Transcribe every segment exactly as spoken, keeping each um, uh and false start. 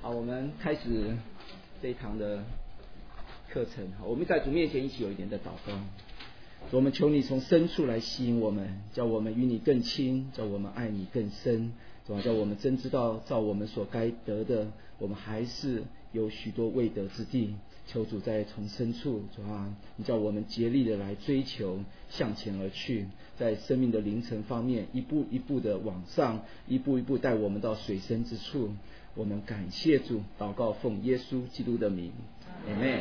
好，我们开始这一堂的课程。好，我们在主面前一起有一点的祷告。我们求你从深处来吸引我们，叫我们与你更亲，叫我们爱你更深，主啊，叫我们真知道照我们所该得的，我们还是有许多未得之地。求主在从深处，主啊，你叫我们竭力的来追求，向前而去，在生命的凌晨方面，一步一步的往上，一步一步带我们到水深之处。我们感谢主，祷告奉耶稣基督的名，阿们。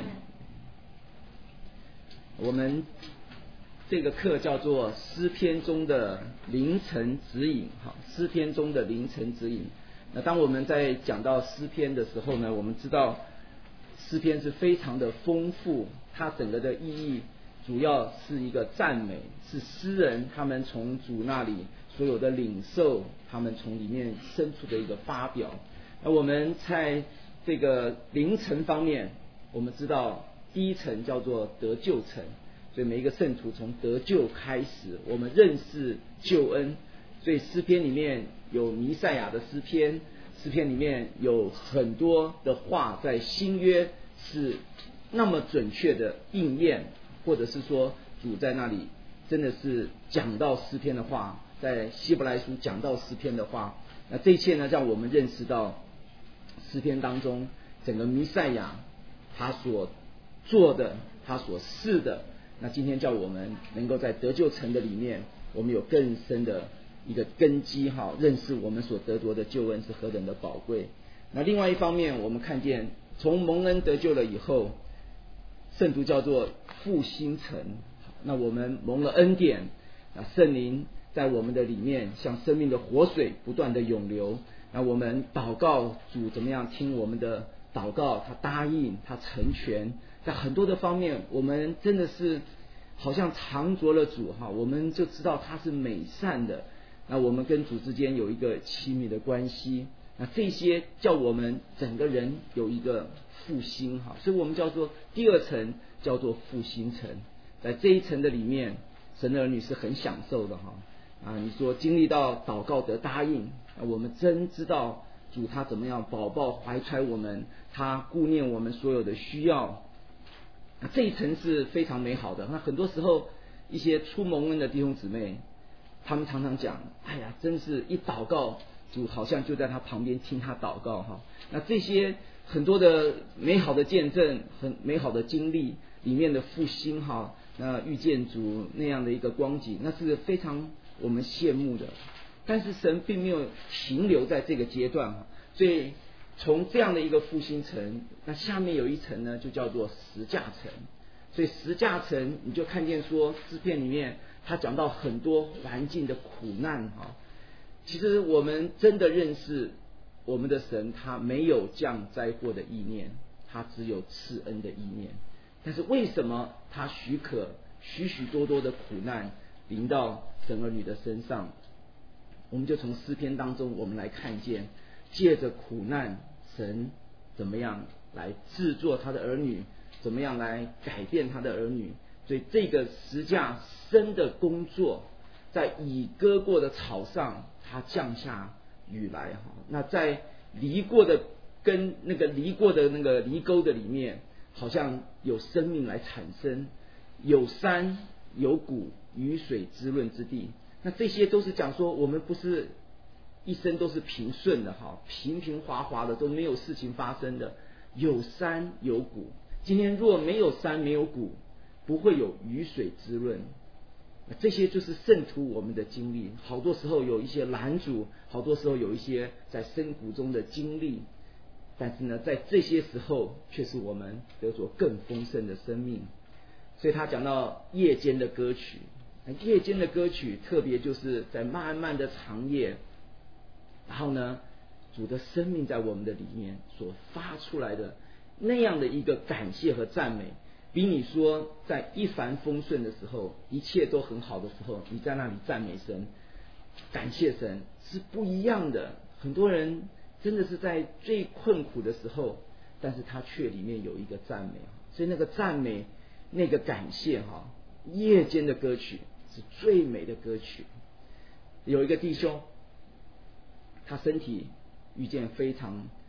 我们这个课叫做诗篇中的凌晨指引，好，诗篇中的凌晨指引。那当我们在讲到诗篇的时候呢，我们知道诗篇是非常的丰富，它整个的意义主要是一个赞美，是诗人他们从主那里所有的领受，他们从里面生出的一个发表。那我们在这个凌晨方面，我们知道第一层叫做得救层，所以每一个圣徒从得救开始，我们认识救恩。所以诗篇里面有弥赛亚的诗篇，诗篇里面有很多的话在新约是那么准确的应验，或者是说主在那里真的是讲到诗篇的话，在希伯来书讲到诗篇的话，那这一切呢，让我们认识到诗篇当中整个弥赛亚他所做的，他所示的。那今天叫我们能够在得救层的里面，我们有更深的一个根基哈，认识我们所得着的救恩是何等的宝贵。那另外一方面，我们看见从蒙恩得救了以后，圣徒叫做复兴层。那我们蒙了恩典，那圣灵在我们的里面像生命的活水不断的涌流。那我们祷告主怎么样听我们的祷告，他答应，他成全。在很多的方面，我们真的是好像尝着了主哈，我们就知道他是美善的。那我们跟主之间有一个亲密的关系，那这些叫我们整个人有一个复兴哈，所以我们叫做第二层叫做复兴层。在这一层的里面，神的儿女是很享受的哈啊！你说经历到祷告得答应，我们真知道主他怎么样宝宝怀揣我们，他顾念我们所有的需要。这一层是非常美好的。那很多时候一些初蒙恩的弟兄姊妹，他们常常讲，哎呀，真是一祷告主好像就在他旁边听他祷告哈。那这些很多的美好的见证，很美好的经历里面的复兴哈，那遇见主那样的一个光景，那是非常我们羡慕的。但是神并没有停留在这个阶段哈，所以从这样的一个复兴层，那下面有一层呢，就叫做十架层。所以十架层你就看见说诗篇里面他讲到很多环境的苦难哈。其实我们真的认识我们的神，他没有降灾祸的意念，他只有赐恩的意念。但是为什么他许可许许多多的苦难临到神儿女的身上？我们就从诗篇当中我们来看见，借着苦难神怎么样来制作他的儿女，怎么样来改变他的儿女。所以这个十架生的工作，在已割过的草上他降下雨来哈。那在犁过的跟那个犁过的那个犁沟的里面，好像有生命来产生，有山有谷，雨水滋润之地。那这些都是讲说我们不是一生都是平顺的哈，平平滑滑的都没有事情发生的，有山有谷。今天若没有山没有谷，不会有雨水滋润。这些就是圣徒我们的经历，好多时候有一些拦阻，好多时候有一些在深谷中的经历，但是呢，在这些时候却是我们得着更丰盛的生命。所以他讲到夜间的歌曲，夜间的歌曲特别就是在漫漫的长夜，然后呢，主的生命在我们的里面所发出来的那样的一个感谢和赞美，比你说在一帆风顺的时候，一切都很好的时候，你在那里赞美神感谢神是不一样的。很多人真的是在最困苦的时候，但是他却里面有一个赞美，所以那个赞美那个感谢哈，夜间的歌曲是最美的歌曲。有一个弟兄，他身体遇见非常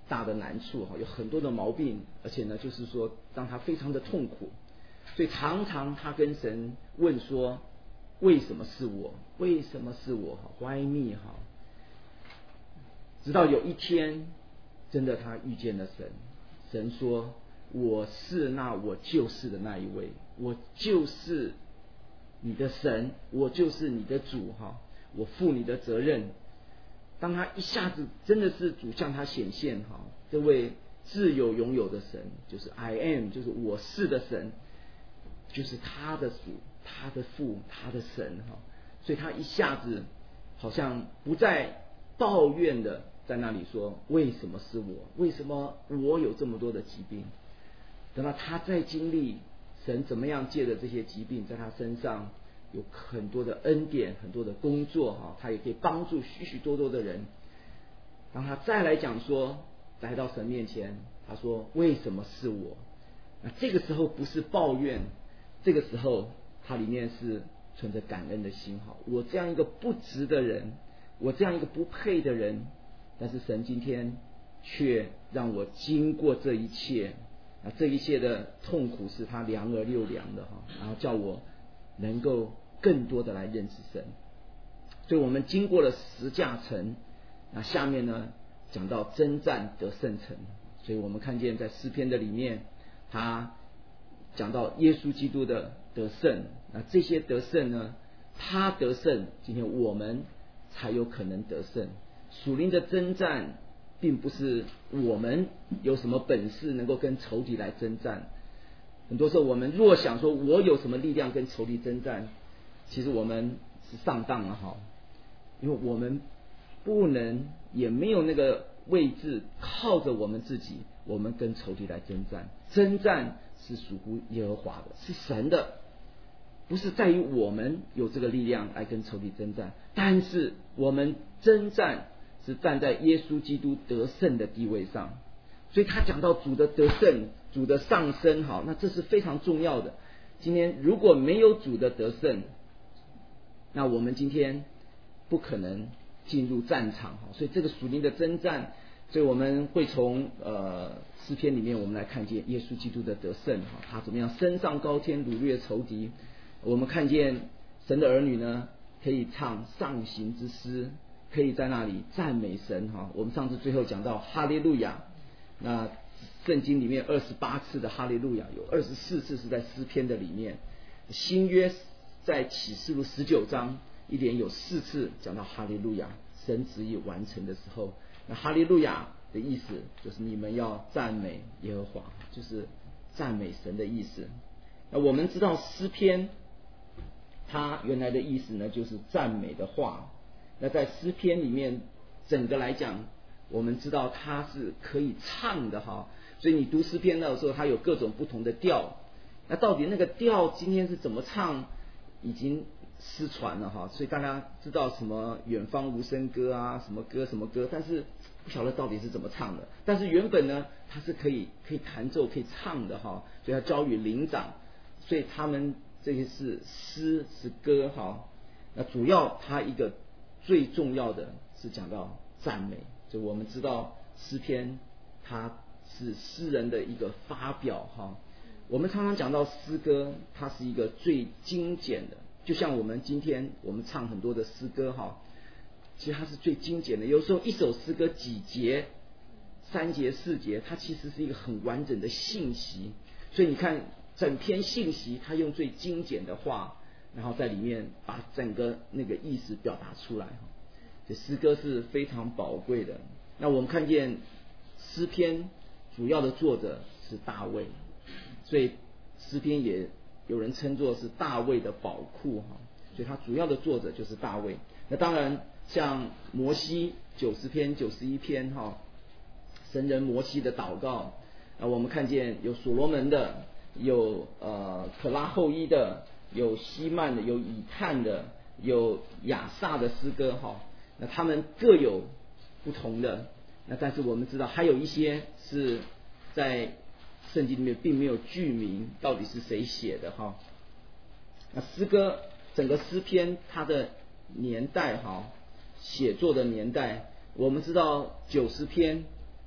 大的难处哈，有很多的毛病，而且呢，就是说让他非常的痛苦，所以常常他跟神问说：为什么是我？为什么是我？Why me？哈，直到有一天，真的他遇见了神，神说：我是那我就是的那一位，我就是你的神，我就是你的主哈，我负你的责任。当他一下子真的是主向他显现哈，这位自有永有的神，就是 I am， 就是我是的神，就是他的主，他的父，他的神哈，所以他一下子好像不再抱怨的在那里说：为什么是我？为什么我有这么多的疾病？等到他再经历神怎么样借着这些疾病在他身上有很多的恩典，很多的工作哈，他也可以帮助许许多多的人。当他再来讲说，来到神面前，他说：为什么是我？那这个时候不是抱怨，这个时候他里面是存着感恩的心哈。我这样一个不值的人，我这样一个不配的人，但是神今天却让我经过这一切，啊，这一切的痛苦是他量而又量的哈，然后叫我能够更多的来认识神。所以我们经过了十架城，那下面呢讲到征战得胜城，所以我们看见在诗篇的里面，他讲到耶稣基督的得胜，那这些得胜呢，他得胜，今天我们才有可能得胜。属灵的征战并不是我们有什么本事能够跟仇敌来征战，很多时候我们若想说我有什么力量跟仇敌征战，其实我们是上当了哈，因为我们不能也没有那个位置靠着我们自己，我们跟仇敌来征战。征战是属乎耶和华的，是神的，不是在于我们有这个力量来跟仇敌征战，但是我们征战是站在耶稣基督得胜的地位上。所以他讲到主的得胜，主的上升，好，那这是非常重要的。今天如果没有主的得胜，那我们今天不可能进入战场，所以这个属灵的征战，所以我们会从呃诗篇里面我们来看见耶稣基督的得胜，他怎么样升上高天掳掠仇敌。我们看见神的儿女呢，可以唱上行之诗，可以在那里赞美神哈。我们上次最后讲到哈利路亚，那圣经里面二十八次的哈利路亚，有二十四次是在诗篇的里面。新约在启示录十九章一连有四次讲到哈利路亚，神旨意完成的时候，那哈利路亚的意思就是你们要赞美耶和华，就是赞美神的意思。那我们知道诗篇它原来的意思呢，就是赞美的话。那在诗篇里面整个来讲，我们知道它是可以唱的哈，所以你读诗篇的时候，它有各种不同的调。那到底那个调今天是怎么唱，已经失传了哈。所以大家知道什么远方无声歌啊，什么歌什么歌，但是不晓得到底是怎么唱的。但是原本呢，它是可以可以弹奏可以唱的哈，所以要交与灵长。所以他们这些是诗是歌哈。那主要它一个最重要的是讲到赞美，就我们知道诗篇它是诗人的一个发表哈。我们常常讲到诗歌，它是一个最精简的，就像我们今天我们唱很多的诗歌哈，其实它是最精简的。有时候一首诗歌几节，三节四节，它其实是一个很完整的信息。所以你看整篇信息，它用最精简的话，然后在里面把整个那个意思表达出来。所以诗歌是非常宝贵的。那我们看见诗篇主要的作者是大卫，所以诗篇也有人称作是大卫的宝库哈。所以他主要的作者就是大卫。那当然像摩西九十篇九十一篇哈，神人摩西的祷告，啊，我们看见有所罗门的，有呃可拉后裔的，有希曼的，有以探的，有亚萨的诗歌哈。那他们各有不同的，那但是我们知道还有一些是在圣经里面并没有具名到底是谁写的哈。那诗歌整个诗篇它的年代哈，写作的年代，我们知道九十篇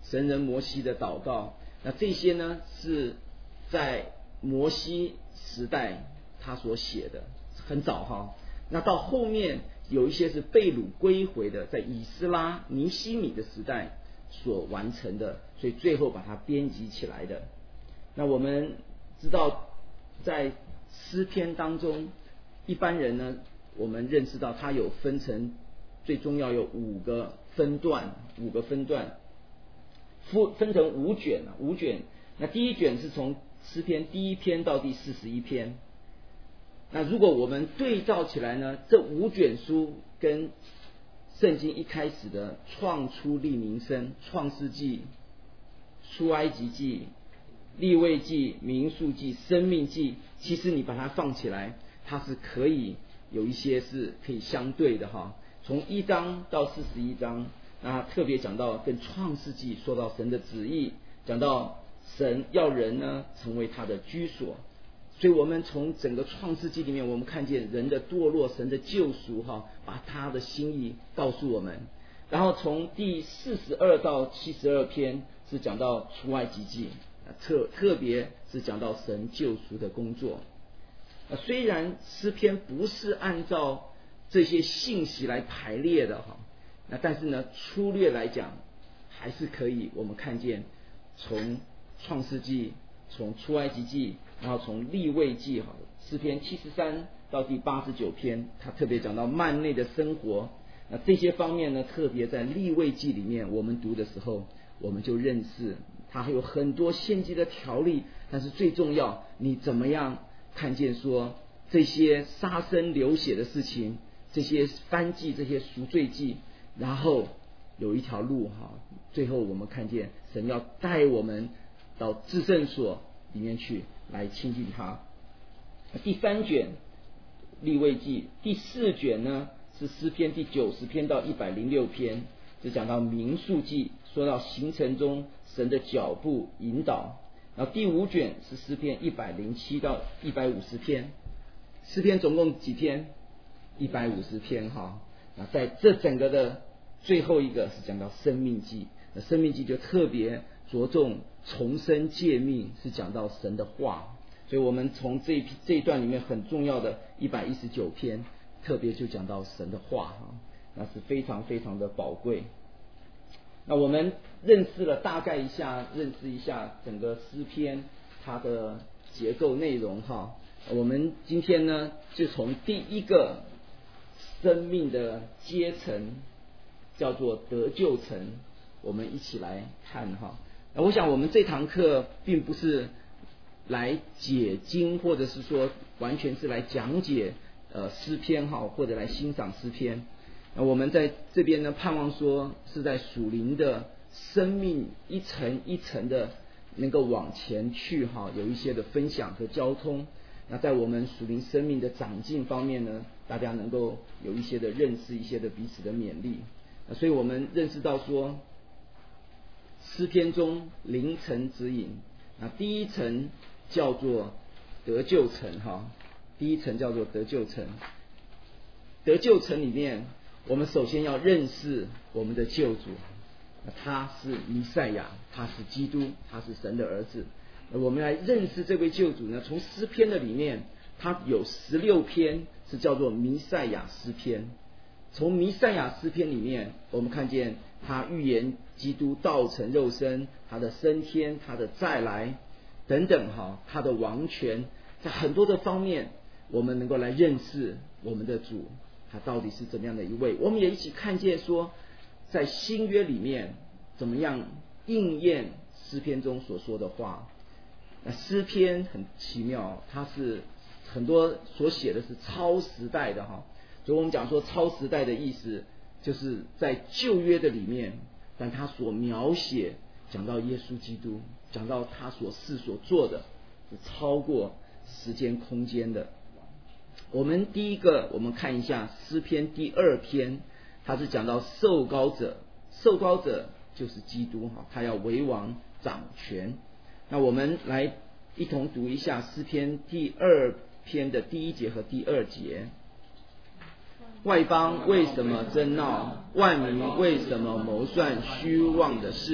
神人摩西的祷告。那这些呢是在摩西时代他所写的，很早哈。那到后面有一些是被掳归回的，在以斯拉尼希米的时代所完成的，所以最后把它编辑起来的。那我们知道在诗篇当中，一般人呢我们认识到它有分成，最重要有五个分段，五个分段分分成五卷啊，五卷。那第一卷是从诗篇第一篇到第四十一篇。那如果我们对照起来呢，这五卷书跟圣经一开始的创出利民生、创世纪、出埃及记、利未记、民数记、生命记，其实你把它放起来，它是可以有一些是可以相对的哈。从一章到四十一章，那特别讲到跟创世纪说到神的旨意，讲到神要人呢成为他的居所。所以我们从整个创世纪里面，我们看见人的堕落，神的救赎哈，把他的心意告诉我们。然后从第四十二到七十二篇是讲到出埃及记，特特别是讲到神救赎的工作。虽然诗篇不是按照这些信息来排列的哈，那但是呢，粗略来讲，还是可以我们看见从创世纪、从出埃及记，然后从利未记哈，诗篇七十三到第八十九篇，他特别讲到幔内的生活。那这些方面呢，特别在利未记里面，我们读的时候，我们就认识它还有很多献祭的条例。但是最重要，你怎么样看见说这些杀生流血的事情，这些燔祭、这些赎罪祭，然后有一条路哈，最后我们看见神要带我们到至圣所里面去来亲近他。第三卷利未记，第四卷呢是诗篇第九十篇到一百零六篇，就讲到民数记，说到行程中神的脚步引导。然后第五卷是诗篇一百零七到一百五十篇，诗篇总共几篇？一百五十篇哈。那在这整个的最后一个是讲到生命记，那生命记就特别着重重生诫命，是讲到神的话。所以我们从这一这一段里面很重要的一百一十九篇，特别就讲到神的话哈，那是非常非常的宝贵。那我们认识了大概一下，认识一下整个诗篇它的结构内容哈。我们今天呢，就从第一个生命的阶层叫做得救层，我们一起来看哈。那我想我们这堂课并不是来解经，或者是说完全是来讲解呃诗篇哈，或者来欣赏诗篇。那我们在这边呢，盼望说是在属灵的生命一层一层的能够往前去哈，有一些的分享和交通。那在我们属灵生命的长进方面呢，大家能够有一些的认识，一些的彼此的勉励。那所以我们认识到说，诗篇中灵层指引，那第一层叫做得救层哈，第一层叫做得救层。得救层里面，我们首先要认识我们的救主，他是弥赛亚，他是基督，他是神的儿子。我们来认识这位救主呢，从诗篇的里面，他有十六篇是叫做弥赛亚诗篇。从弥赛亚诗篇里面，我们看见他预言基督道成肉身，他的升天，他的再来等等哈，他的王权，在很多的方面，我们能够来认识我们的主，他到底是怎么样的一位。我们也一起看见说，在新约里面怎么样应验诗篇中所说的话。那诗篇很奇妙，它是很多所写的是超时代的哈，所以我们讲说超时代的意思，就是在旧约的里面，但他所描写讲到耶稣基督，讲到他所事所做的，是超过时间空间的。我们第一个，我们看一下诗篇第二篇，它是讲到受膏者，受膏者就是基督哈，他要为王掌权。那我们来一同读一下诗篇第二篇的第一节和第二节。外邦为什么争闹？万民为什么谋算虚妄的事？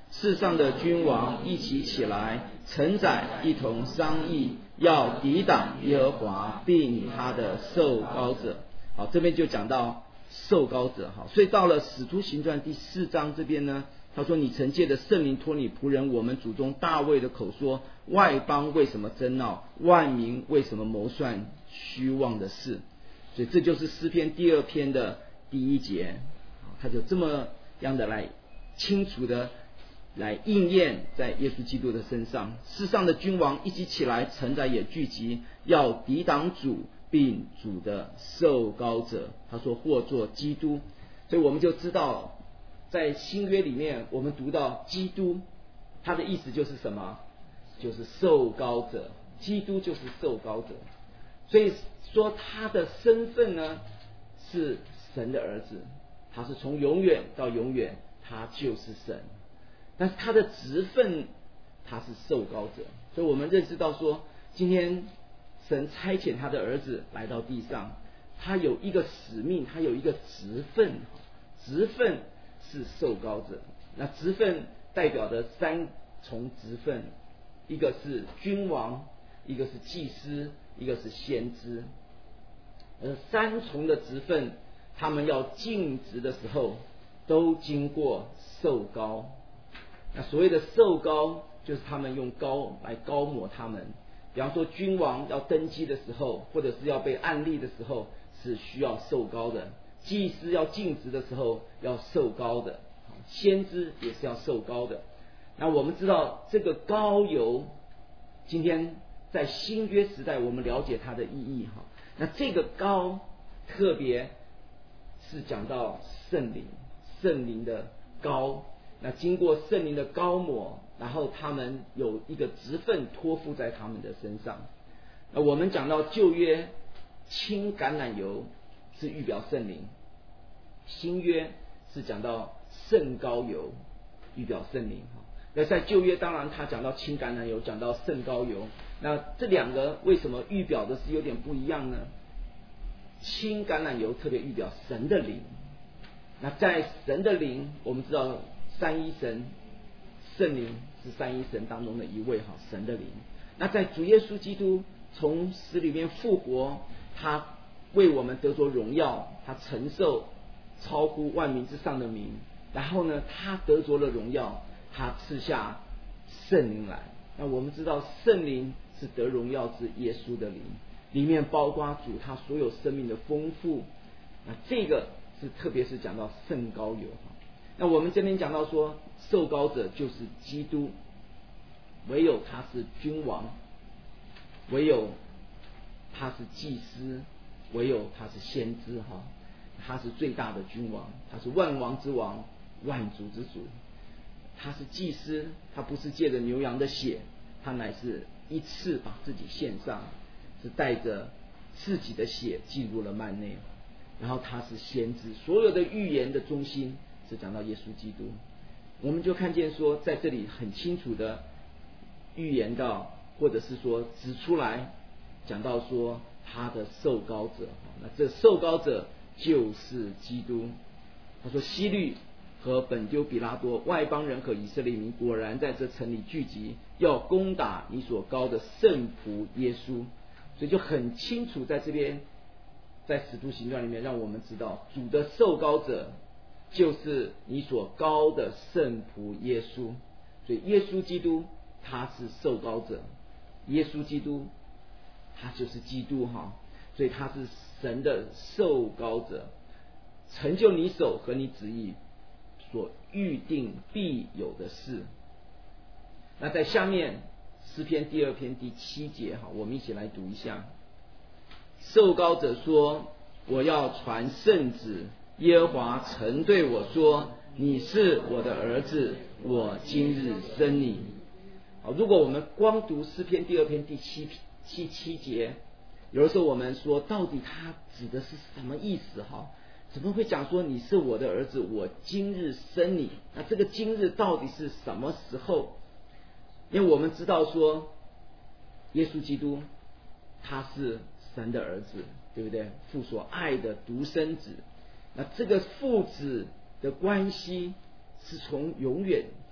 世上的君王一起起来，承载一同商议，要抵挡耶和华，并他的受膏者。好，这边就讲到受膏者。好，所以到了使徒行传第四章这边呢，他说你曾借着圣灵托你仆人我们祖宗大卫的口说，外邦为什么争闹，万民为什么谋算虚妄的事。所以这就是诗篇第二篇的第一节，他就这么样的来清楚的来应验在耶稣基督的身上。世上的君王一起起来，臣宰也聚集，要抵挡主，并主的受膏者。他说或作基督。所以我们就知道在新约里面我们读到基督，他的意思就是什么？就是受膏者。基督就是受膏者。所以说他的身份呢是神的儿子，他是从永远到永远他就是神。但是他的职分他是受膏者。所以我们认识到说，今天神差遣他的儿子来到地上，他有一个使命，他有一个职分。职分是受膏者。那职分代表的三重职分，一个是君王，一个是祭司，一个是先知。而三重的职分，他们要尽职的时候都经过受膏。那所谓的受膏，就是他们用膏来膏抹他们。比方说君王要登基的时候，或者是要被按立的时候，是需要受膏的。祭司要尽职的时候要受膏的，先知也是要受膏的。那我们知道这个膏油，今天在新约时代我们了解它的意义。那这个膏特别是讲到圣灵，圣灵的膏。那经过圣灵的膏抹，然后他们有一个职分托付在他们的身上。那我们讲到旧约轻橄榄油是预表圣灵，新约是讲到圣膏油预表圣灵。那在旧约当然他讲到轻橄榄油，讲到圣膏油，那这两个为什么预表的是有点不一样呢？轻橄榄油特别预表神的灵。那在神的灵，我们知道三一神圣灵是三一神当中的一位，神的灵。那在主耶稣基督从死里面复活，他为我们得着荣耀，他承受超乎万民之上的名，然后呢他得着了荣耀，他赐下圣灵来。那我们知道圣灵是得荣耀之耶稣的灵，里面包括主他所有生命的丰富。那这个是特别是讲到圣膏油。那我们这边讲到说受膏者就是基督，唯有他是君王，唯有他是祭司，唯有他是先知。他是最大的君王，他是万王之王，万主之主。他是祭司，他不是借着牛羊的血，他乃是一次把自己献上，是带着自己的血进入了幔内。然后他是先知，所有的预言的中心是讲到耶稣基督。我们就看见说在这里很清楚的预言到，或者是说指出来，讲到说他的受膏者。那这受膏者就是基督。他说希律和本丢比拉多外邦人和以色列民果然在这城里聚集，要攻打你所膏的圣仆耶稣。所以就很清楚在这边在使徒行传里面让我们知道，主的受膏者就是你所膏的圣仆耶稣。所以耶稣基督他是受膏者，耶稣基督他就是基督哈，所以他是神的受膏者，成就你手和你旨意所预定必有的事。那在下面诗篇第二篇第七节，我们一起来读一下。受膏者说，我要传圣旨，耶和华曾对我说，你是我的儿子，我今日生你。如果我们光读诗篇第二篇第七七七节，有的时候我们说到底它指的是什么意思哈？怎么会讲说你是我的儿子，我今日生你？那这个今日到底是什么时候？因为我们知道说耶稣基督他是神的儿子，对不对？父所爱的独生子。那这个父子的关系是从永远就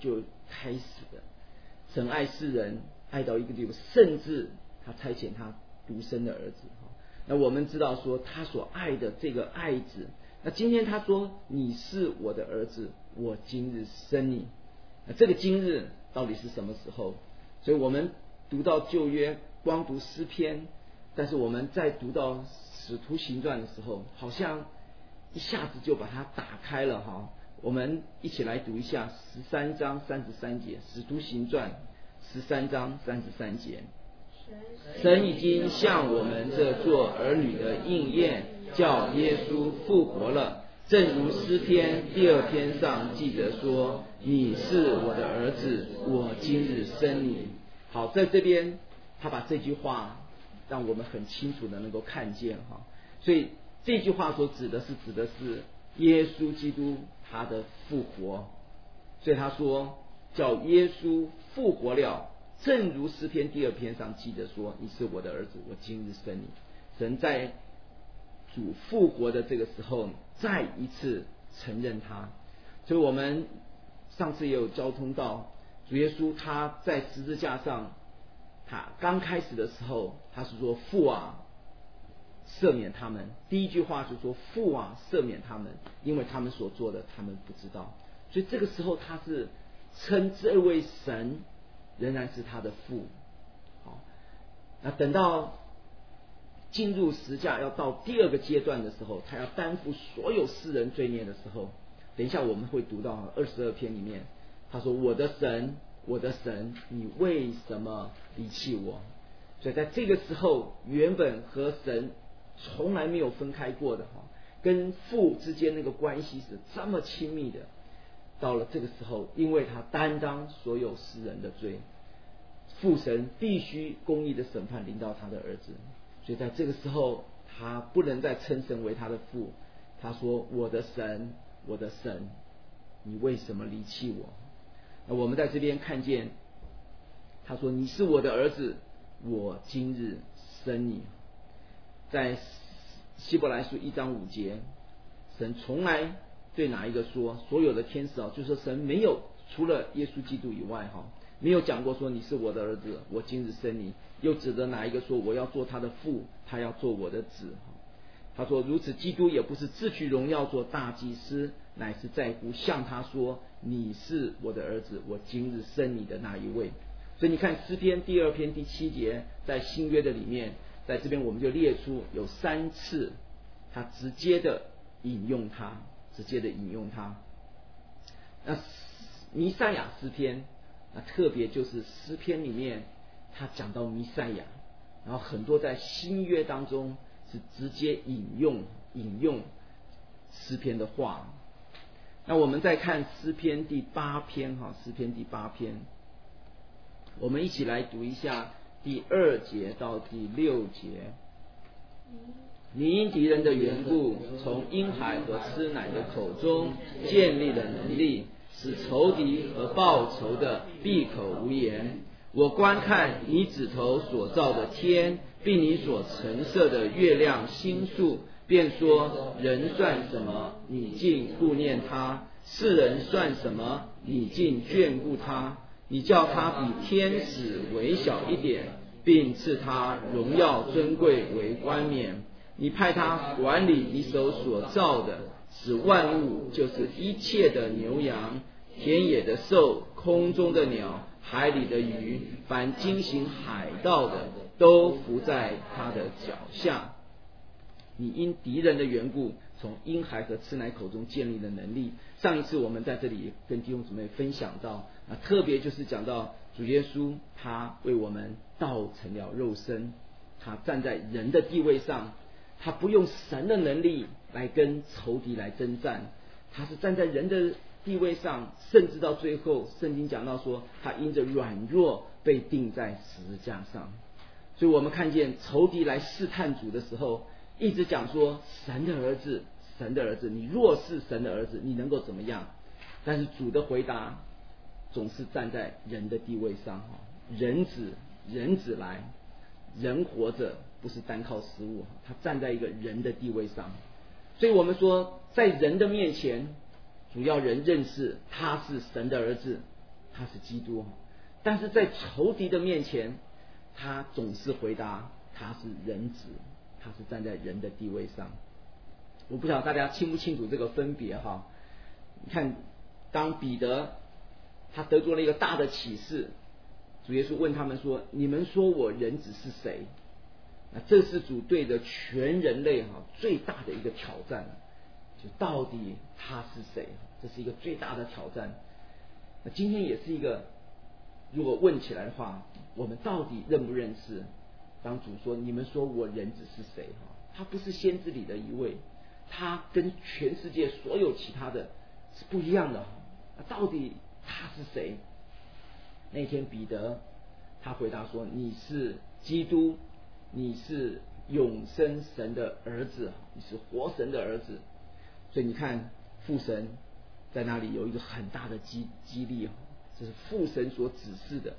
开始的。神爱世人爱到一个地步，甚至他差遣他独生的儿子。那我们知道说他所爱的这个爱子，那今天他说你是我的儿子，我今日生你。那这个今日到底是什么时候？所以我们读到旧约光读诗篇，但是我们在读到使徒行传的时候，好像一下子就把它打开了哈。我们一起来读一下十三章三十三节，使徒行传十三章三十三节。神已经向我们这做儿女的应验，叫耶稣复活了，正如诗篇第二篇上记着说，你是我的儿子，我今日生你。好，在这边他把这句话让我们很清楚的能够看见哈。所以这句话所指的是指的是耶稣基督他的复活。所以他说叫耶稣复活了，正如诗篇第二篇上记着说，你是我的儿子，我今日生你。神在主复活的这个时候再一次承认他。所以我们上次也有交通到主耶稣他在十字架上，他刚开始的时候他是说父啊赦免他们，第一句话是说父啊赦免他们，因为他们所做的他们不知道。所以这个时候他是称这位神仍然是他的父。好，那等到进入十字架要到第二个阶段的时候，他要担负所有世人罪孽的时候，等一下我们会读到二十二篇里面，他说我的神我的神，你为什么离弃我？所以在这个时候，原本和神从来没有分开过的，跟父之间那个关系是这么亲密的，到了这个时候，因为他担当所有世人的罪，父神必须公义的审判临到他的儿子。所以在这个时候，他不能再称神为他的父，他说我的神我的神，你为什么离弃我？那我们在这边看见他说你是我的儿子，我今日生你。在希伯来书一章五节，神从来对哪一个说，所有的天使啊，就是说神没有除了耶稣基督以外哈，没有讲过说你是我的儿子，我今日生你，又指着哪一个说我要做他的父，他要做我的子。他说如此基督也不是自取荣耀做大祭司，乃是在乎向他说你是我的儿子，我今日生你的那一位。所以你看诗篇第二篇第七节，在新约的里面，在这边我们就列出有三次他直接的引用他，直接的引用他。那弥赛亚诗篇，那特别就是诗篇里面他讲到弥赛亚，然后很多在新约当中是直接引用引用诗篇的话。那我们再看诗篇第八篇哈，诗篇第八篇，我们一起来读一下第二节到第六节。你因敌人的缘故，从婴孩和吃奶的口中建立了能力，使仇敌和报仇的闭口无言。我观看你指头所造的天，并你所陈设的月亮星宿，便说人算什么，你竟顾念他；世人算什么，你竟眷顾他。你叫他比天使微小一点，并赐他荣耀尊贵为冠冕。你派他管理你手所造的，使万物，就是一切的牛羊、田野的兽、空中的鸟、海里的鱼，凡经行海道的，都伏在他的脚下。你因敌人的缘故，从婴孩和吃奶口中建立了能力。上一次我们在这里跟弟兄姊妹分享到，啊，特别就是讲到主耶稣他为我们道成了肉身，他站在人的地位上，他不用神的能力来跟仇敌来征战，他是站在人的地位上，甚至到最后圣经讲到说他因着软弱被钉在十字架上。所以我们看见仇敌来试探主的时候，一直讲说神的儿子神的儿子，你若是神的儿子，你能够怎么样？但是主的回答总是站在人的地位上，人子人子来，人活着不是单靠食物，他站在一个人的地位上。所以我们说在人的面前，主要人认识他是神的儿子， 他是基督，但是在仇敌的面前，他总是回答他是人子，他是站在人的地位上。我不晓得大家清不清楚这个分别哈？你看，当彼得他得着了一个大的启示，主耶稣问他们说：“你们说我人子是谁？”那这是主对着全人类哈最大的一个挑战，就到底他是谁？这是一个最大的挑战。那今天也是一个，如果问起来的话，我们到底认不认识？当主说：“你们说我人子是谁？”哈，他不是先知里的一位。他跟全世界所有其他的是不一样的，到底他是谁？那天彼得他回答说：“你是基督，你是永生神的儿子，你是活神的儿子。”所以你看，父神在那里有一个很大的激激励，这是父神所指示的。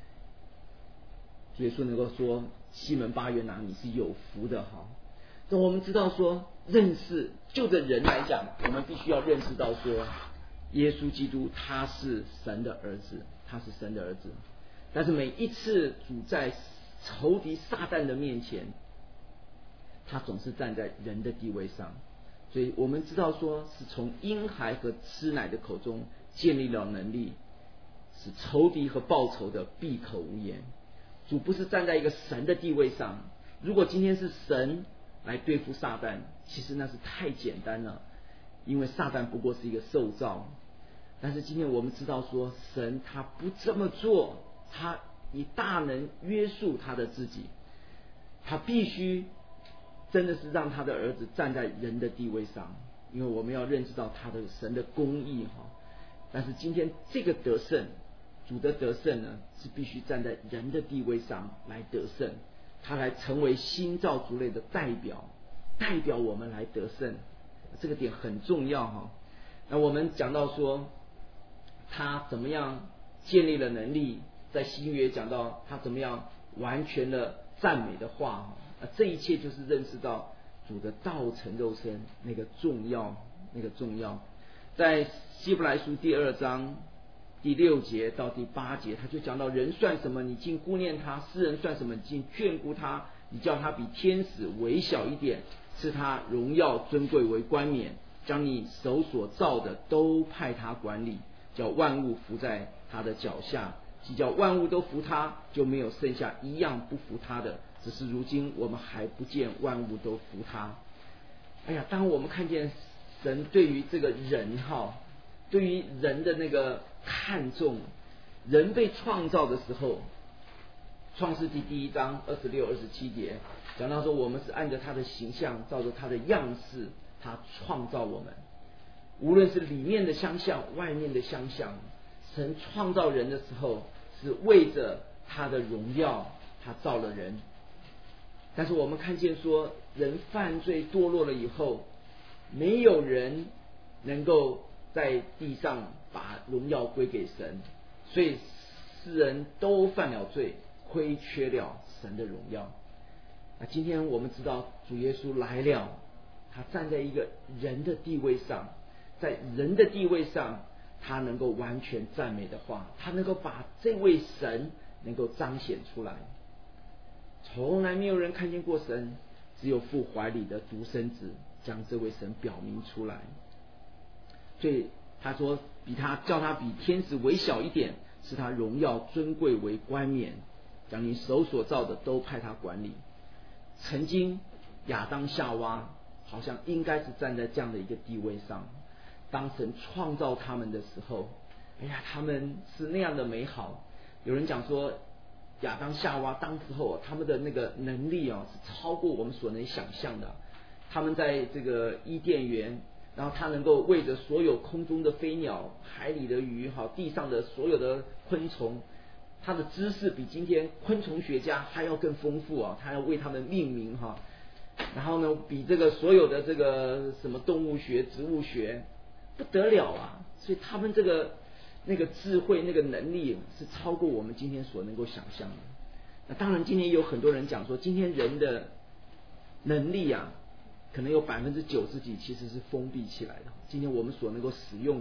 所以说能够说西门巴约拿你是有福的哈。那我们知道说，认识就着人来讲，我们必须要认识到说，耶稣基督他是神的儿子，他是神的儿子。但是每一次主在仇敌撒旦的面前，他总是站在人的地位上。所以我们知道说，是从婴孩和吃奶的口中建立了能力，使仇敌和报仇的闭口无言。主不是站在一个神的地位上，如果今天是神来对付撒旦，其实那是太简单了，因为撒旦不过是一个受造。但是今天我们知道说，神他不这么做，他以大能约束他的自己，他必须真的是让他的儿子站在人的地位上，因为我们要认识到他的神的公义哈。但是今天这个得胜，主的得胜呢，是必须站在人的地位上来得胜，他来成为新造族类的代表，代表我们来得胜，这个点很重要哈。那我们讲到说，他怎么样建立了能力，在新约讲到他怎么样完全的赞美的话，这一切就是认识到主的道成肉身那个重要，那个重要。在希伯来书第二章第六节到第八节，他就讲到人算什么，你竟顾念他；世人算什么，你竟眷顾他。你叫他比天使微小一点，赐他荣耀尊贵为冠冕，将你手所造的都派他管理，叫万物服在他的脚下。即叫万物都服他，就没有剩下一样不服他的。只是如今我们还不见万物都服他。哎呀，当我们看见神对于这个人哈，对于人的那个看重，人被创造的时候，创世纪第一章二十六、二十七节讲到说，我们是按着他的形象，照着他的样式，他创造我们。无论是里面的相像，外面的相像，神创造人的时候，是为着他的荣耀，他造了人。但是我们看见说，人犯罪堕落了以后，没有人能够在地上把荣耀归给神，所以世人都犯了罪，亏缺了神的荣耀。那今天我们知道主耶稣来了，他站在一个人的地位上，在人的地位上，他能够完全赞美的话，他能够把这位神能够彰显出来。从来没有人看见过神，只有父怀里的独生子将这位神表明出来。所以他说，比他叫他比天使微小一点，是他荣耀尊贵为冠冕，将你手所造的都派他管理。曾经亚当夏娃好像应该是站在这样的一个地位上，当神创造他们的时候，哎呀，他们是那样的美好。有人讲说，亚当夏娃当时候他们的那个能力啊，是超过我们所能想象的。他们在这个伊甸园，然后他能够为着所有空中的飞鸟、海里的鱼、好地上的所有的昆虫，他的知识比今天昆虫学家还要更丰富啊！他要为他们命名哈，然后呢，比这个所有的这个什么动物学、植物学不得了啊！所以他们这个那个智慧、那个能力是超过我们今天所能够想象的。那当然，今天有很多人讲说，今天人的能力啊，可能有百分之九十几其实是封闭起来的。今天我们所能够使用的，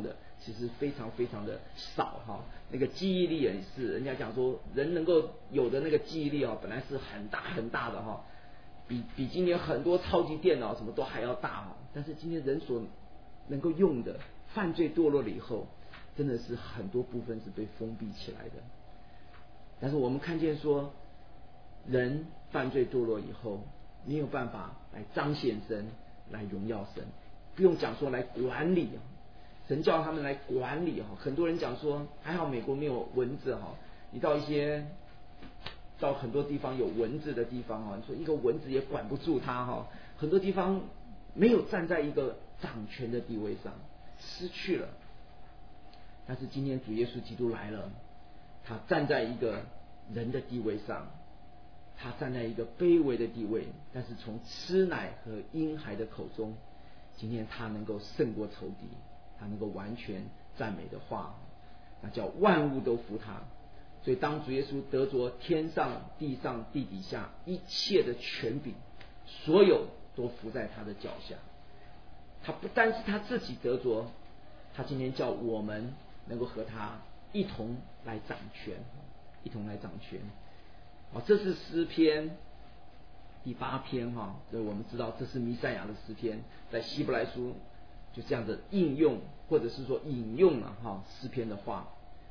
其实非常非常的少哈。那个记忆力也是，人家讲说人能够有的那个记忆力哦，本来是很大很大的哈，比比今天很多超级电脑什么都还要大哈。但是今天人所能够用的，犯罪堕落了以后，真的是很多部分是被封闭起来的。但是我们看见说，人犯罪堕落以后，没有办法来彰显神，来荣耀神，不用讲说来管理，神叫他们来管理哈。很多人讲说，还好美国没有蚊子哈，你到一些到很多地方有蚊子的地方哈，你说一个蚊子也管不住它哈。很多地方没有站在一个掌权的地位上，失去了。但是今天主耶稣基督来了，他站在一个人的地位上，他站在一个卑微的地位，但是从吃奶和婴孩的口中，今天他能够胜过仇敌，他能够完全赞美的话，那叫万物都服他。所以当主耶稣得着天上地上地底下一切的权柄，所有都服在他的脚下。他不单是他自己得着，他今天叫我们能够和他一同来掌权，一同来掌权。哦，这是诗篇第八篇哈，所以我们知道这是弥赛亚的诗篇，在希伯来书就这样的应用或者是说引用了哈诗篇的话。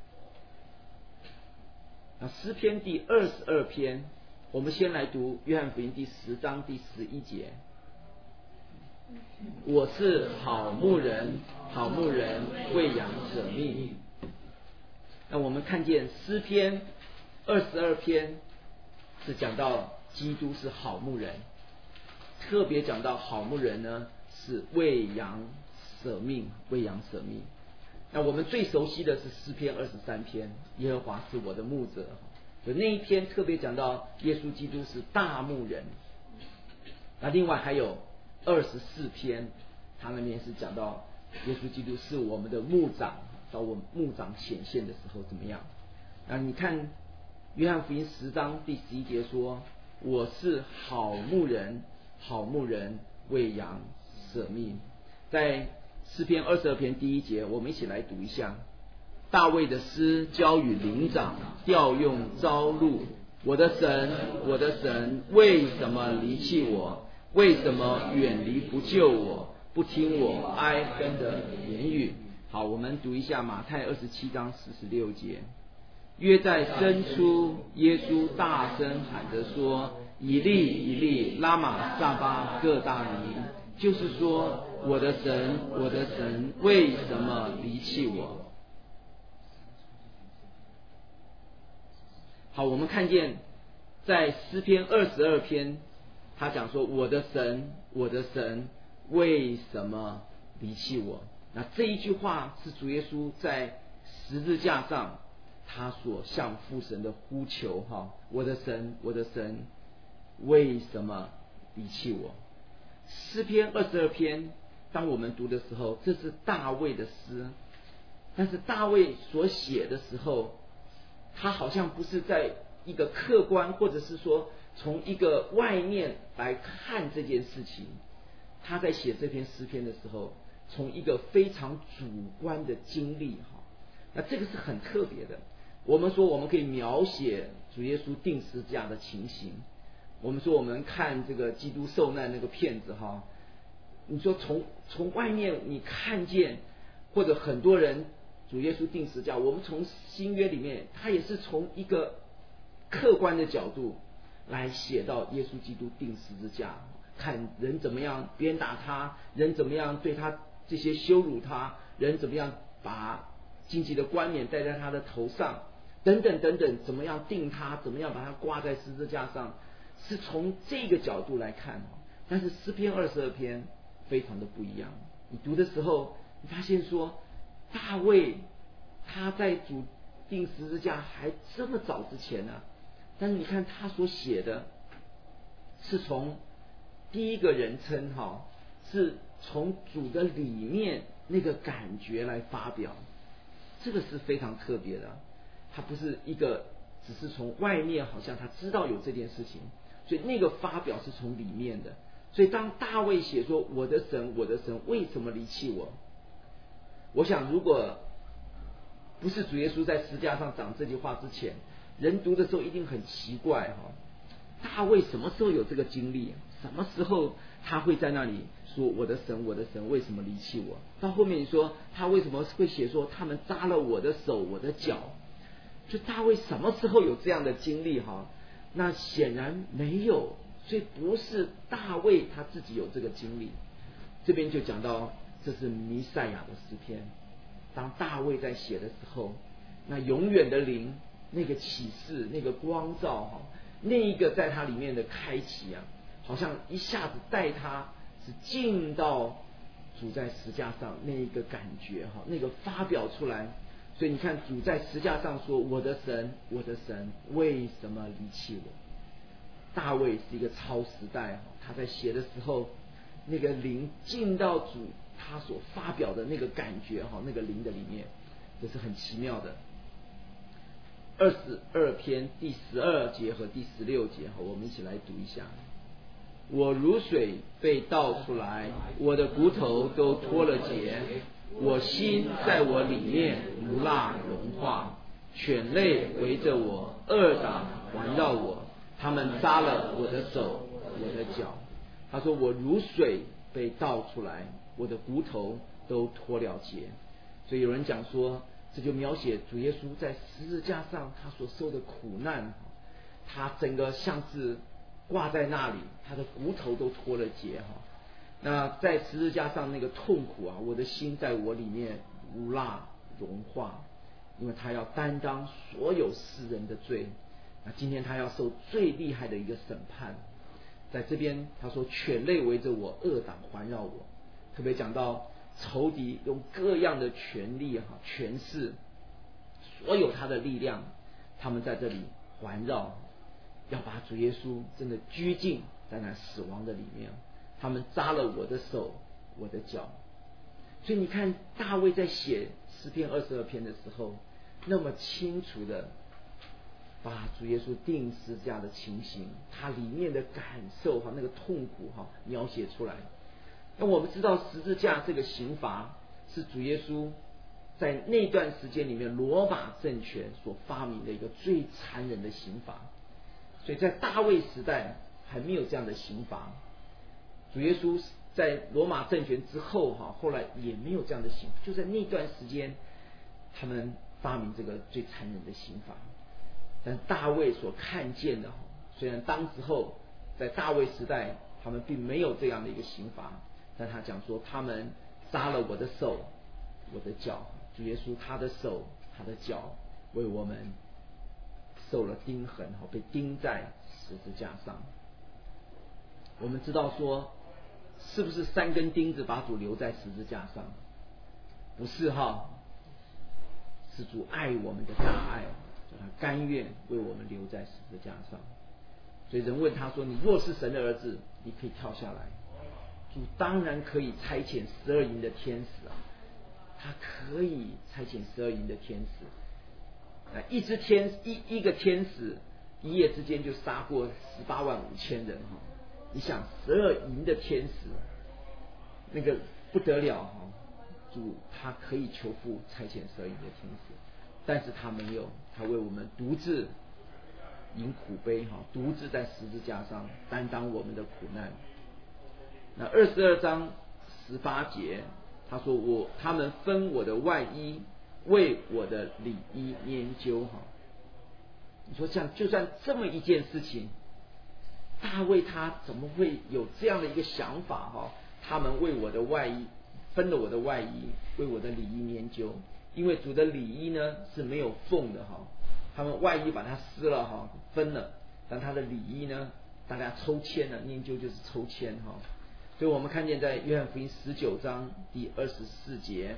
那诗篇第二十二篇，我们先来读约翰福音第十章第十一节。我是好牧人，好牧人为羊舍命。那我们看见诗篇二十二篇是讲到基督是好牧人，特别讲到好牧人呢是为羊舍命，为羊舍命。那我们最熟悉的是诗篇二十三篇，耶和华是我的牧者，所以那一篇特别讲到耶稣基督是大牧人。那另外还有二十四篇，他那边是讲到耶稣基督是我们的牧长，到我们牧长显现的时候怎么样。那你看约翰福音十章第十一节说，我是好牧人，好牧人为羊舍命。在诗篇二十二篇第一节，我们一起来读一下。大卫的诗交与灵长，调用朝露。我的神，我的神，为什么离弃我？为什么远离不救我？不听我哀恨的言语。好，我们读一下马太二十七章四十六节。约在深处，耶稣大声喊着说，以利以利拉玛撒巴各大尼，就是说，我的神，我的神，为什么离弃我？好，我们看见在诗篇二十二篇，他讲说，我的神，我的神，为什么离弃我？那这一句话是主耶稣在十字架上他所向父神的呼求哈，我的神，我的神，为什么离弃我？诗篇二十二篇，当我们读的时候，这是大卫的诗，但是大卫所写的时候，他好像不是在一个客观，或者是说从一个外面来看这件事情。他在写这篇诗篇的时候，从一个非常主观的经历哈，那这个是很特别的。我们说我们可以描写主耶稣钉十字架的情形，我们说我们看这个基督受难那个片子哈，你说从从外面你看见，或者很多人主耶稣钉十字架，我们从新约里面，他也是从一个客观的角度来写到耶稣基督钉十字架，看人怎么样鞭打他，人怎么样对他这些羞辱他，人怎么样把荆棘的冠冕戴在他的头上，等等等等，怎么样钉他，怎么样把他挂在十字架上，是从这个角度来看。但是诗篇二十二篇非常的不一样，你读的时候你发现说，大卫他在主钉十字架还这么早之前呢、啊，但是你看他所写的是从第一个人称哈，是从主的里面那个感觉来发表，这个是非常特别的。他不是一个只是从外面好像他知道有这件事情，所以那个发表是从里面的。所以当大卫写说我的神，我的神，为什么离弃我？我想如果不是主耶稣在十字架上讲这句话之前，人读的时候一定很奇怪哈、哦，大卫什么时候有这个经历？什么时候他会在那里说我的神我的神为什么离弃我？到后面你说他为什么会写说他们扎了我的手我的脚？就大卫什么时候有这样的经历哈？那显然没有，所以不是大卫他自己有这个经历。这边就讲到这是弥赛亚的诗篇，当大卫在写的时候，那永远的灵那个启示那个光照哈，那一个在他里面的开启啊，好像一下子带他是进到主在十字架上那一个感觉哈，那个发表出来。所以你看主在十字架上说我的神我的神为什么离弃我？大卫是一个超时代，他在写的时候那个灵进到主他所发表的那个感觉哈，那个灵的里面，这是很奇妙的。二十二篇第十二节和第十六节，我们一起来读一下。我如水被倒出来，我的骨头都脱了节，我心在我里面如蜡融化，犬类围着我，恶党环绕我，他们扎了我的手我的脚。他说我如水被倒出来，我的骨头都脱了节。所以有人讲说，这就描写主耶稣在十字架上他所受的苦难，他整个像是挂在那里，他的骨头都脱了节哈。那在十字架上那个痛苦啊，我的心在我里面如蜡融化，因为他要担当所有世人的罪。那今天他要受最厉害的一个审判。在这边他说犬类围着我，恶党环绕我，特别讲到仇敌用各样的权力哈、权势，所有他的力量，他们在这里环绕，要把主耶稣真的拘禁在那死亡的里面。他们扎了我的手我的脚。所以你看大卫在写诗篇二十二篇的时候，那么清楚的把主耶稣钉十字架的情形，他里面的感受哈，那个痛苦哈描写出来。那我们知道十字架这个刑罚是主耶稣在那段时间里面罗马政权所发明的一个最残忍的刑罚，所以在大卫时代还没有这样的刑罚。主耶稣在罗马政权之后哈，后来也没有这样的刑，就在那段时间他们发明这个最残忍的刑罚。但大卫所看见的，虽然当时候在大卫时代他们并没有这样的一个刑罚，但他讲说他们扎了我的手我的脚，主耶稣他的手他的脚为我们受了钉痕，被钉在十字架上。我们知道说是不是三根钉子把主留在十字架上？不是哈，是主爱我们的大爱，他甘愿为我们留在十字架上。所以人问他说，你若是神的儿子，你可以跳下来。主当然可以差遣十二营的天使啊，他可以差遣十二营的天使。一只天一一个天使一夜之间就杀过十八万五千人哈。你想十二营的天使，那个不得了哈！主他可以求父差遣十二营的天使，但是他没有，他为我们独自饮苦杯哈，独自在十字架上担当我们的苦难。那二十二章十八节，他说我他们分我的外衣，为我的里衣研究哈。你说像就算这么一件事情，大卫他怎么会有这样的一个想法哈？他们为我的外衣分了我的外衣，为我的里衣研究。因为主的里衣呢是没有缝的哈，他们外衣把它撕了哈，分了，但他的里衣呢，大家抽签了，研究就是抽签哈。所以我们看见在约翰福音十九章第二十四节，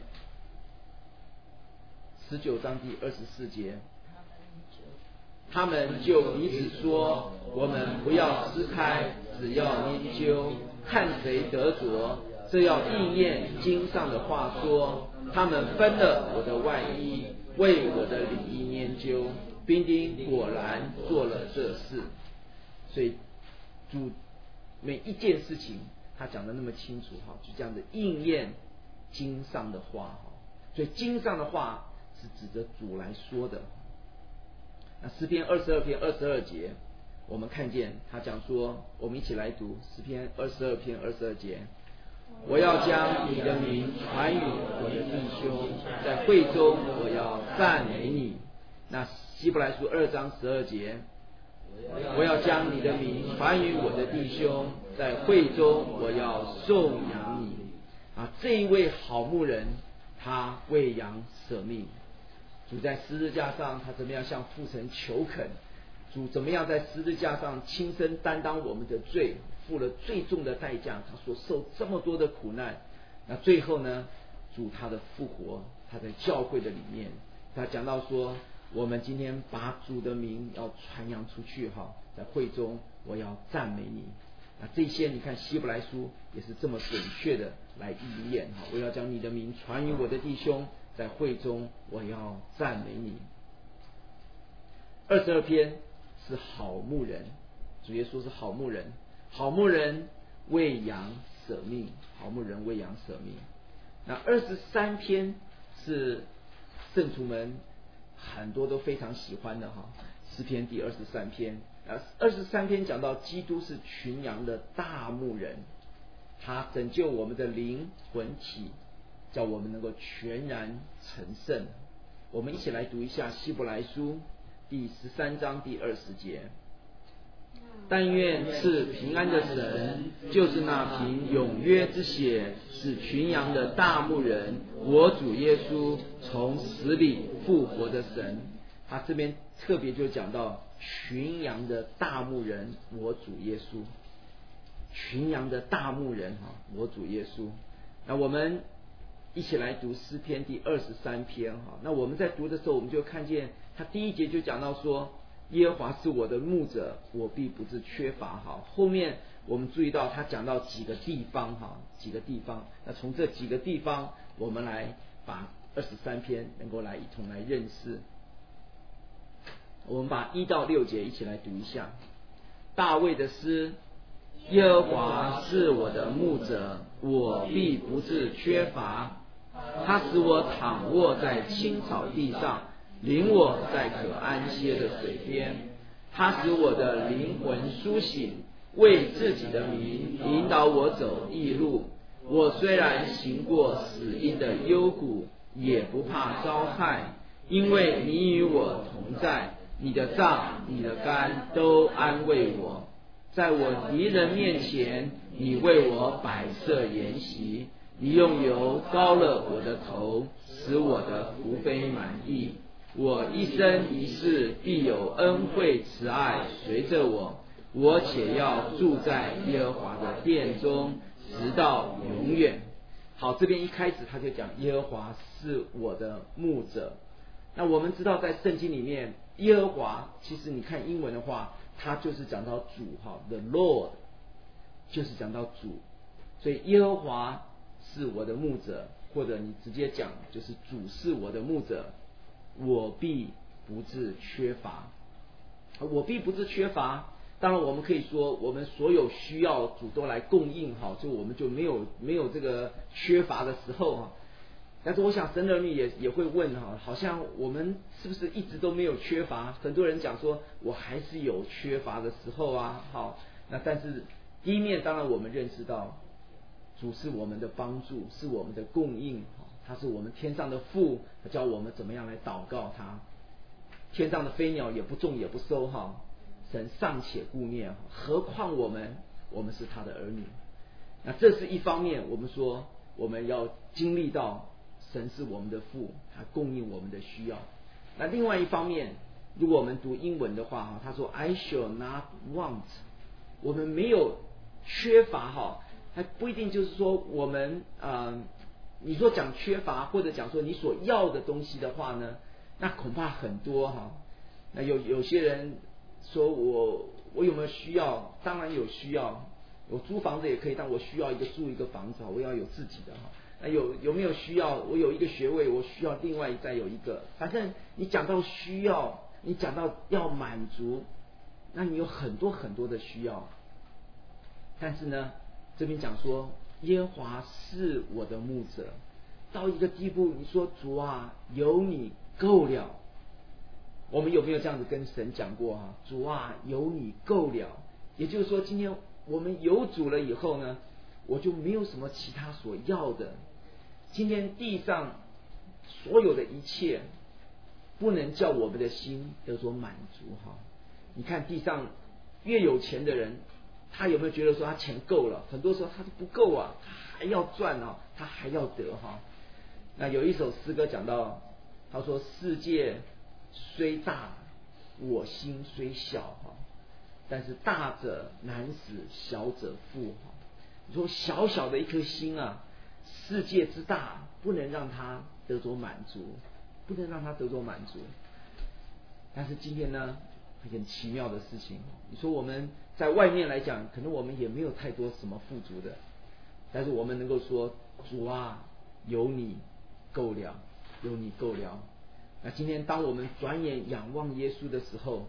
十九章第二十四节。他们就彼此说，我们不要撕开，只要研究，看谁得着。这要应验经上的话说，他们分了我的外衣，为我的里衣研究。兵丁果然做了这事。所以主每一件事情他讲得那么清楚哈，就这样的应验经上的话哈。所以经上的话是指着主来说的。那诗篇二十二篇二十二节，我们看见他讲说，我们一起来读诗篇二十二篇二十二节。我要将你的名传与我的弟兄，在会中我要赞美你。那希伯来书二章十二节，我要将你的名传与我的弟兄，在会中我要颂扬你。啊，这一位好牧人，他为羊舍命。主在十字架上，他怎么样向父神求恳？主怎么样在十字架上亲身担当我们的罪，付了最重的代价，他所受这么多的苦难。那最后呢，主他的复活，他在教会的里面，他讲到说，我们今天把主的名要传扬出去哈，在会中我要赞美你。那这些你看希伯来书也是这么准确的来应验哈，我要将你的名传于我的弟兄，在会中我要赞美你。二十二篇是好牧人，主耶稣是好牧人，好牧人为羊舍命，好牧人为羊舍命。那二十三篇是圣徒们很多都非常喜欢的哈，诗篇第二十三篇。啊，二十三篇讲到基督是群羊的大牧人，他拯救我们的灵魂体，叫我们能够全然成圣。我们一起来读一下希伯来书第十三章第二十节。但愿赐平安的神，就是那凭永约之血使群羊的大牧人，我主耶稣从死里复活的神。他这边特别就讲到群羊的大牧人，我主耶稣。群羊的大牧人，我主耶稣。那我们一起来读诗篇第二十三篇。那我们在读的时候，我们就看见他第一节就讲到说，耶和华是我的牧者，我必不致缺乏。后面我们注意到他讲到几个地方，几个地方。那从这几个地方，我们来把二十三篇能够来一同来认识。我们把一到六节一起来读一下。大卫的诗，耶和华是我的牧者，我必不致缺乏。他使我躺卧在青草地上，领我在可安歇的水边。他使我的灵魂苏醒，为自己的名引导我走义路。我虽然行过死荫的幽谷，也不怕遭害，因为你与我同在。你的杖你的竿都安慰我。在我敌人面前，你为我摆设筵席，你用油膏了我的头，使我的福杯满溢。我一生一世必有恩惠慈爱随着我，我且要住在耶和华的殿中，直到永远。好，这边一开始他就讲耶和华是我的牧者。那我们知道在圣经里面，耶和华其实你看英文的话，它就是讲到主哈 ，the Lord 就是讲到主，所以耶和华是我的牧者，或者你直接讲就是主是我的牧者，我必不致缺乏。我必不致缺乏，当然我们可以说我们所有需要主都来供应哈，就我们就没有没有这个缺乏的时候哈。但是我想神的儿女也也会问哈，好像我们是不是一直都没有缺乏？很多人讲说我还是有缺乏的时候啊。好，那但是第一面当然我们认识到主是我们的帮助，是我们的供应，他是我们天上的父，他教我们怎么样来祷告他。天上的飞鸟也不种也不收哈，神尚且顾念，何况我们我们是他的儿女。那这是一方面，我们说我们要经历到神是我们的父，他供应我们的需要。那另外一方面，如果我们读英文的话，他说 I shall not want， 我们没有缺乏哈，还不一定就是说我们呃，你说讲缺乏或者讲说你所要的东西的话呢，那恐怕很多哈。那有有些人说我我有没有需要？当然有需要，我租房子也可以，但我需要一个住一个房子，我要有自己的哈。那有有没有需要？我有一个学位，我需要另外再有一个。反正你讲到需要，你讲到要满足，那你有很多很多的需要。但是呢，这边讲说耶和华是我的牧者，到一个地步，你说主啊，有你够了。我们有没有这样子跟神讲过啊？主啊，有你够了。也就是说，今天我们有主了以后呢，我就没有什么其他所要的。今天地上所有的一切，不能叫我们的心得着满足哈。你看地上越有钱的人，他有没有觉得说他钱够了？很多时候他都不够啊，他还要赚啊，他还要得哈。那有一首诗歌讲到，他说：“世界虽大，我心虽小哈，但是大者难使小者富哈。”你说小小的一颗心啊，世界之大，不能让他得着满足，不能让他得着满足。但是今天呢，很奇妙的事情，你说我们在外面来讲，可能我们也没有太多什么富足的，但是我们能够说：“主啊，有你够了，有你够了。”那今天当我们转眼仰望耶稣的时候，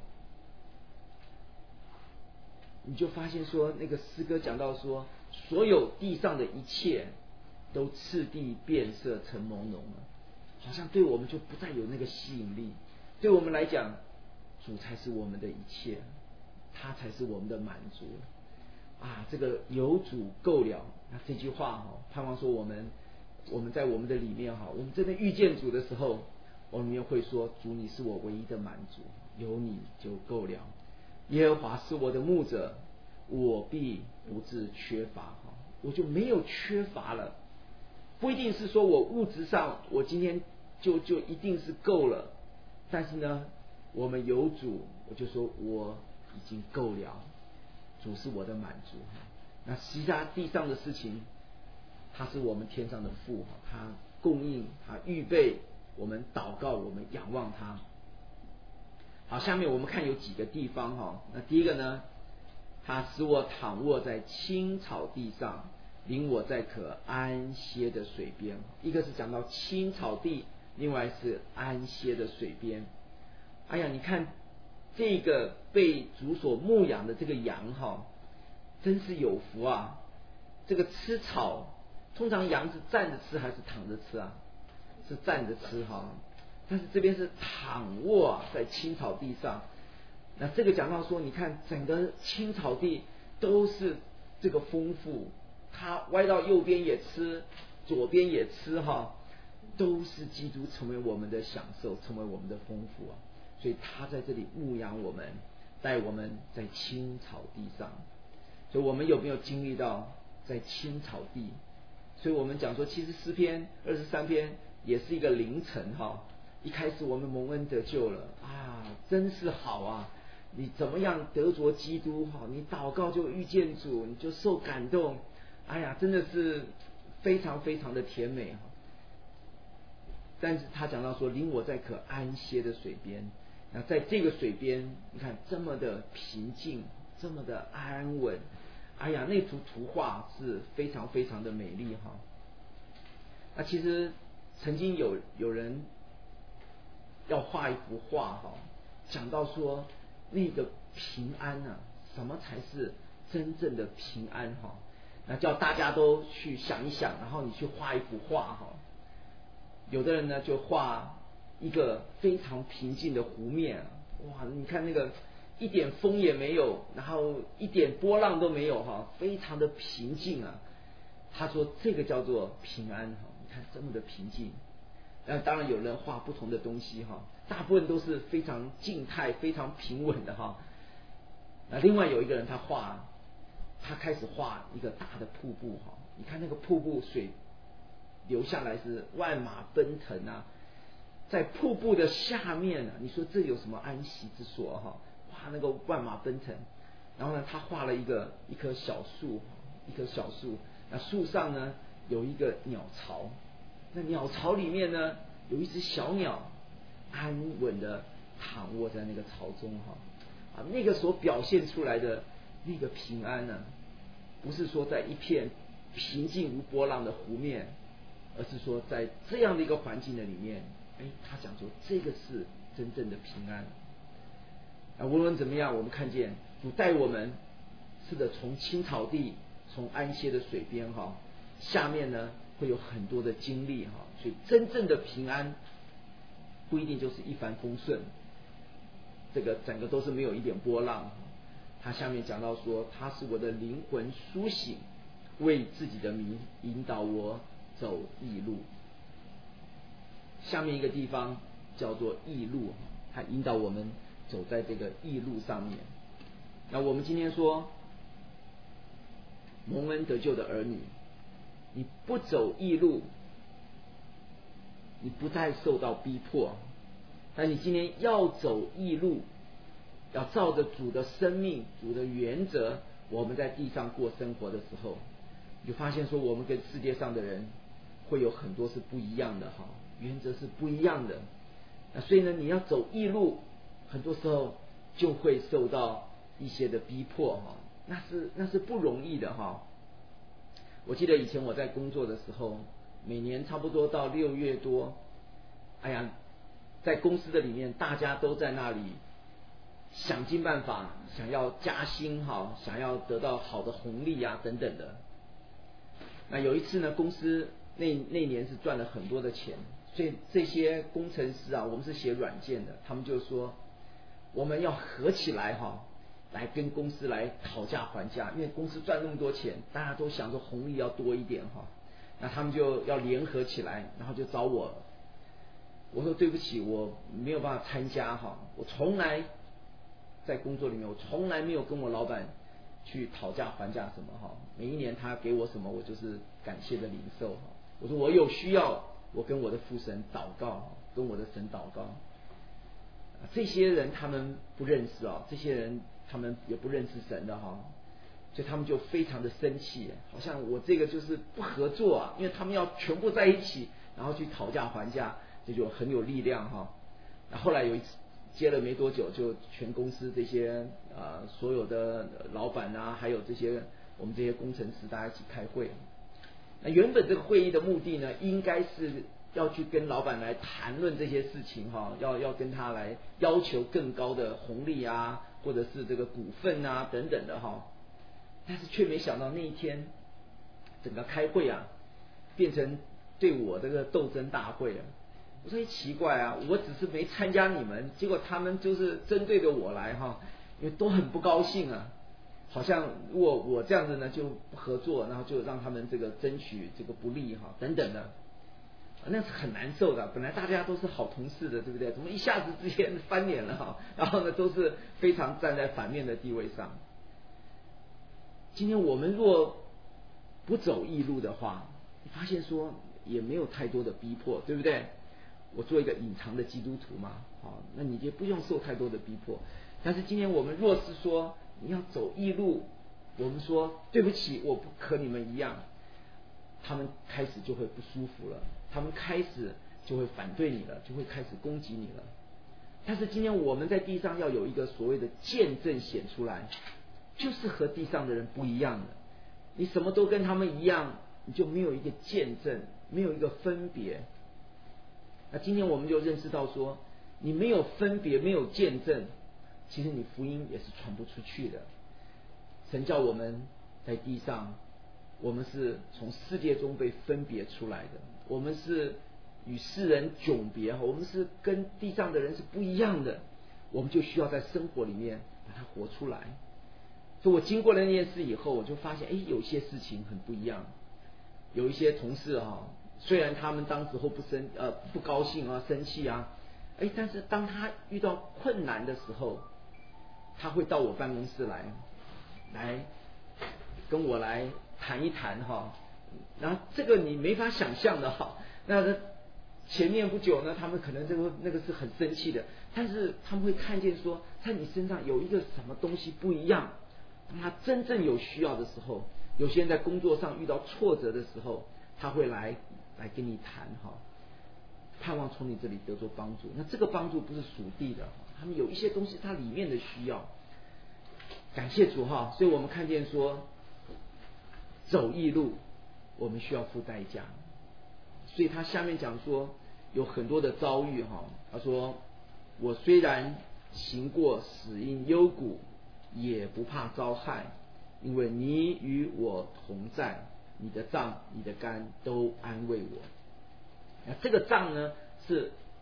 你就发现说，那个诗歌讲到说，所有地上的一切都次第变色成朦胧了，好像对我们就不再有那个吸引力。对我们来讲，主才是我们的一切，他才是我们的满足啊！这个有主够了。那这句话哈，盼望说我们我们在我们的里面哈，我们真的遇见主的时候，我们也会说：主，你是我唯一的满足，有你就够了。耶和华是我的牧者，我必不致缺乏哈，我就没有缺乏了。不一定是说我物质上我今天就就一定是够了，但是呢，我们有主，我就说我已经够了，主是我的满足。那其他地上的事情，他是我们天上的父，他供应，他预备，我们祷告，我们仰望他。好，下面我们看有几个地方哈。那第一个呢，他使我躺卧在青草地上，领我在可安歇的水边。一个是讲到青草地，另外是安歇的水边。哎呀，你看这个被主所牧养的这个羊哈，真是有福啊！这个吃草，通常羊是站着吃还是躺着吃啊？是站着吃哈。但是这边是躺卧、啊、在青草地上。那这个讲到说，你看整个青草地都是这个丰富，它歪到右边也吃，左边也吃哈，都是基督成为我们的享受，成为我们的丰富啊。所以他在这里牧养我们，带我们在青草地上。所以我们有没有经历到在青草地？所以我们讲说，其实诗篇二十三篇也是一个凌晨哈。一开始我们蒙恩得救了啊，真是好啊！你怎么样得着基督哈？你祷告就遇见主，你就受感动，哎呀，真的是非常非常的甜美哈。但是他讲到说，领我在可安歇的水边。那在这个水边，你看这么的平静，这么的安稳，哎呀，那幅图画是非常非常的美丽哈。那其实曾经有有人要画一幅画哈，讲到说那个平安啊，什么才是真正的平安哈？那叫大家都去想一想，然后你去画一幅画哈。有的人呢就画一个非常平静的湖面，哇，你看那个一点风也没有，然后一点波浪都没有哈，非常的平静啊。他说这个叫做平安哈，你看这么的平静。那当然有人画不同的东西哈，大部分都是非常静态、非常平稳的哈。那另外有一个人他画，他开始画一个大的瀑布哈，你看那个瀑布水流下来是万马奔腾啊，在瀑布的下面啊，你说这有什么安息之所哈？哇，那个万马奔腾。然后呢，他画了一个一棵小树，一棵小树，那树上呢有一个鸟巢。那鸟巢里面呢，有一只小鸟安稳的躺卧在那个巢中哈，啊，那个所表现出来的那个平安呢，不是说在一片平静无波浪的湖面，而是说在这样的一个环境的里面，哎，他讲说这个是真正的平安。啊，无论怎么样，我们看见主带我们是的，从青草地，从安歇的水边哈，下面呢会有很多的经历哈，所以真正的平安不一定就是一帆风顺，这个整个都是没有一点波浪。他下面讲到说，他是我的灵魂苏醒，为自己的名引导我走义路。下面一个地方叫做义路，他引导我们走在这个义路上面。那我们今天说蒙恩得救的儿女，你不走义路，你不再受到逼迫，但你今天要走义路，要照着主的生命、主的原则，我们在地上过生活的时候，你就发现说，我们跟世界上的人会有很多是不一样的哈，原则是不一样的。那所以呢，你要走义路，很多时候就会受到一些的逼迫哈，那是那是不容易的哈。我记得以前我在工作的时候，每年差不多到六月多，哎呀，在公司的里面，大家都在那里想尽办法，想要加薪哈，想要得到好的红利啊等等的。那有一次呢，公司那那年是赚了很多的钱，所以这些工程师啊，我们是写软件的，他们就说我们要合起来哈，来跟公司来讨价还价，因为公司赚那么多钱，大家都想着红利要多一点哈，那他们就要联合起来，然后就找我。我说对不起，我没有办法参加哈，我从来在工作里面，我从来没有跟我老板去讨价还价什么哈，每一年他给我什么，我就是感谢的领受哈。我说我有需要，我跟我的父神祷告，跟我的神祷告。这些人他们不认识啊，这些人他们也不认识神的哈，所以他们就非常的生气，好像我这个就是不合作啊，因为他们要全部在一起，然后去讨价还价，这就很有力量哈。那后来有一次接了没多久，就全公司这些啊、呃、所有的老板啊，还有这些我们这些工程师，大家一起开会。那原本这个会议的目的呢，应该是要去跟老板来谈论这些事情哈，要要跟他来要求更高的红利啊，或者是这个股份啊等等的哈。但是却没想到那一天，整个开会啊，变成对我这个斗争大会啊。我说奇怪啊，我只是没参加你们，结果他们就是针对着我来哈，因为都很不高兴啊，好像如果我这样子呢就不合作，然后就让他们这个争取这个不利哈等等的，那是很难受的。本来大家都是好同事的，对不对？怎么一下子之间翻脸了哈？然后呢，都是非常站在反面的地位上。今天我们若不走义路的话，你发现说也没有太多的逼迫，对不对？我做一个隐藏的基督徒嘛，好，那你就不用受太多的逼迫。但是今天我们若是说你要走义路，我们说对不起，我不和你们一样，他们开始就会不舒服了，他们开始就会反对你了，就会开始攻击你了。但是今天我们在地上要有一个所谓的见证显出来，就是和地上的人不一样的。你什么都跟他们一样，你就没有一个见证，没有一个分别。那今天我们就认识到说，你没有分别，没有见证，其实你福音也是传不出去的。神叫我们在地上，我们是从世界中被分别出来的，我们是与世人迥别，我们是跟地上的人是不一样的，我们就需要在生活里面把它活出来。所以我经过了那件事以后，我就发现，哎，有些事情很不一样。有一些同事哈、啊，虽然他们当时候不生呃不高兴啊，生气啊，哎，但是当他遇到困难的时候，他会到我办公室来，来跟我来谈一谈哈。然后这个你没法想象的哈。那前面不久呢，他们可能这个那个是很生气的，但是他们会看见说，在你身上有一个什么东西不一样。当他真正有需要的时候，有些人在工作上遇到挫折的时候，他会来来跟你谈哈，盼望从你这里得到帮助。那这个帮助不是属地的，他们有一些东西，它里面的需要。感谢主哈，所以我们看见说，走义路，我们需要付代价。所以他下面讲说，有很多的遭遇哈，他说，我虽然行过死荫幽谷，也不怕遭害，因为你与我同在，你的杖你的竿都安慰我。那这个杖呢，是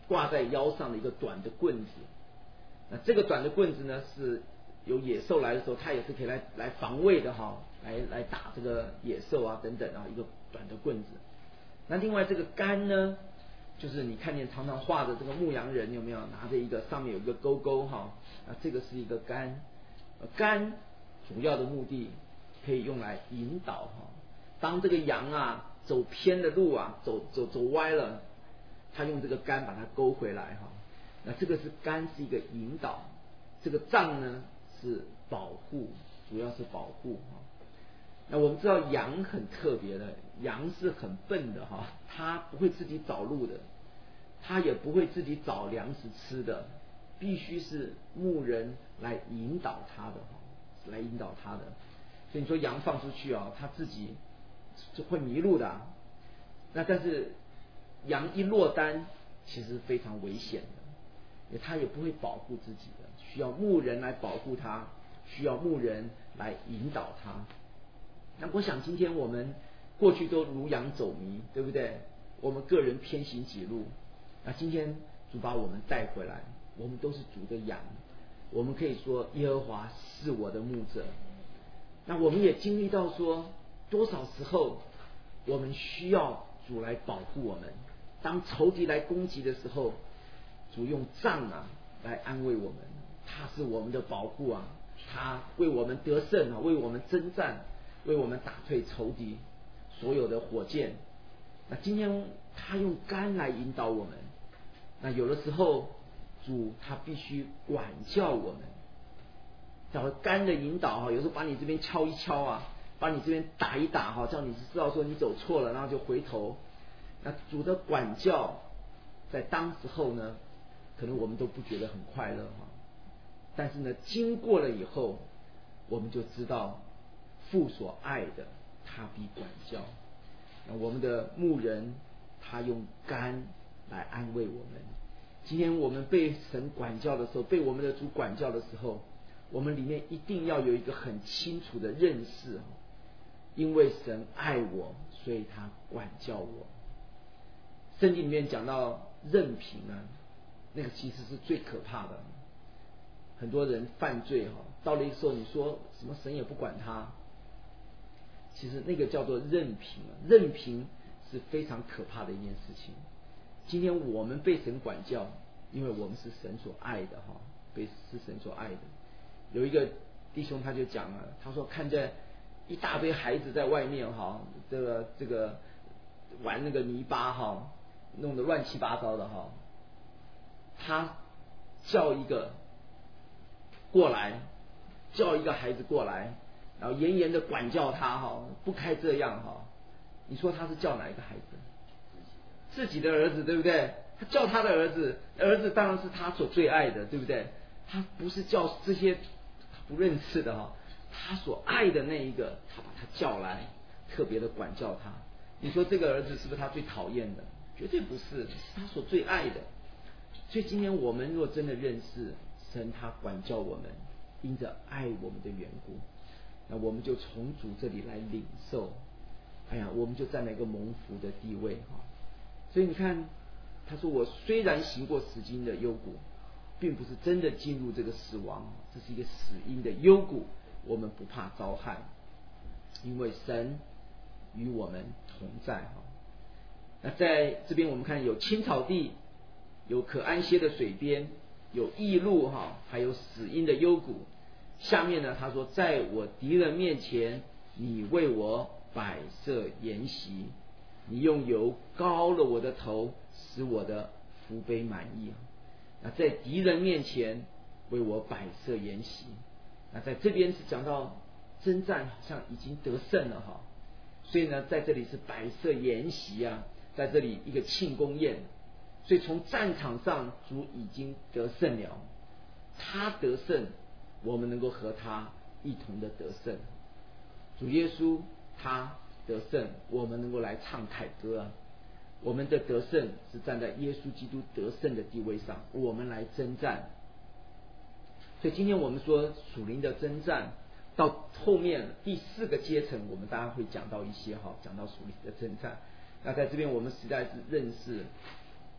挂在腰上的一个短的棍子。那这个短的棍子呢，是有野兽来的时候，它也是可以来来防卫的哈，来来打这个野兽啊等等啊，一个短的棍子。那另外这个竿呢，就是你看见常常画的这个牧羊人有没有拿着一个上面有一个钩钩哈？那这个是一个竿，竿主要的目的可以用来引导哈。当这个羊啊走偏的路啊，走走走歪了，他用这个竿把它勾回来哈。那这个是竿是一个引导，这个杖呢是保护，主要是保护哈。那我们知道羊很特别的，羊是很笨的哈，它不会自己找路的，它也不会自己找粮食吃的，必须是牧人来引导它的哈，来引导它的。所以你说羊放出去啊，它自己就会迷路的啊。那但是羊一落单，其实非常危险的。他也不会保护自己的，需要牧人来保护他，需要牧人来引导他。那我想今天我们过去都如羊走迷，对不对？我们个人偏行己路。那今天主把我们带回来，我们都是主的羊，我们可以说耶和华是我的牧者。那我们也经历到说，多少时候我们需要主来保护我们，当仇敌来攻击的时候，主用杖啊来安慰我们，他是我们的保护啊，他为我们得胜啊，为我们征战，为我们打退仇敌所有的火箭。那今天他用竿来引导我们，那有的时候主他必须管教我们，找竿的引导哈，有时候把你这边敲一敲啊，把你这边打一打哈，叫你知道说你走错了，然后就回头。那主的管教在当时候呢，可能我们都不觉得很快乐哈，但是呢，经过了以后，我们就知道父所爱的，他必管教。那我们的牧人，他用竿来安慰我们。今天我们被神管教的时候，被我们的主管教的时候，我们里面一定要有一个很清楚的认识，因为神爱我，所以他管教我。圣经里面讲到任凭啊，那个其实是最可怕的。很多人犯罪哈，到了一个时候，你说什么神也不管他，其实那个叫做任凭啊，任凭是非常可怕的一件事情。今天我们被神管教，因为我们是神所爱的哈，被是神所爱的。有一个弟兄他就讲了，他说看见一大堆孩子在外面哈，这个这个玩那个泥巴哈，弄得乱七八糟的哈，他叫一个过来，叫一个孩子过来，然后严严的管教他哈，不该这样哈。你说他是叫哪一个孩子？自己的儿子，对不对？他叫他的儿子，儿子当然是他所最爱的，对不对？他不是叫这些不认识的哈，他所爱的那一个，他把他叫来，特别的管教他。你说这个儿子是不是他最讨厌的？绝对不是，是他所最爱的。所以今天我们若真的认识神，他管教我们，因着爱我们的缘故，那我们就从主这里来领受。哎呀，我们就站在一个蒙福的地位哈。所以你看，他说我虽然行过死荫的幽谷，并不是真的进入这个死亡，这是一个死荫的幽谷，我们不怕遭害，因为神与我们同在哈。那在这边我们看有青草地，有可安歇的水边，有义路哈，还有死荫的幽谷。下面呢，他说，在我敌人面前，你为我摆设筵席，你用油膏了我的头，使我的福杯满溢。那在敌人面前为我摆设筵席，那在这边是讲到征战好像已经得胜了哈，所以呢，在这里是摆设筵席啊，在这里一个庆功宴。所以从战场上主已经得胜了，他得胜，我们能够和他一同的得胜。主耶稣他得胜，我们能够来唱凯歌啊！我们的得胜是站在耶稣基督得胜的地位上，我们来征战。所以今天我们说属灵的征战，到后面第四个阶层，我们当然会讲到一些哈，讲到属灵的征战。那在这边我们实在是认识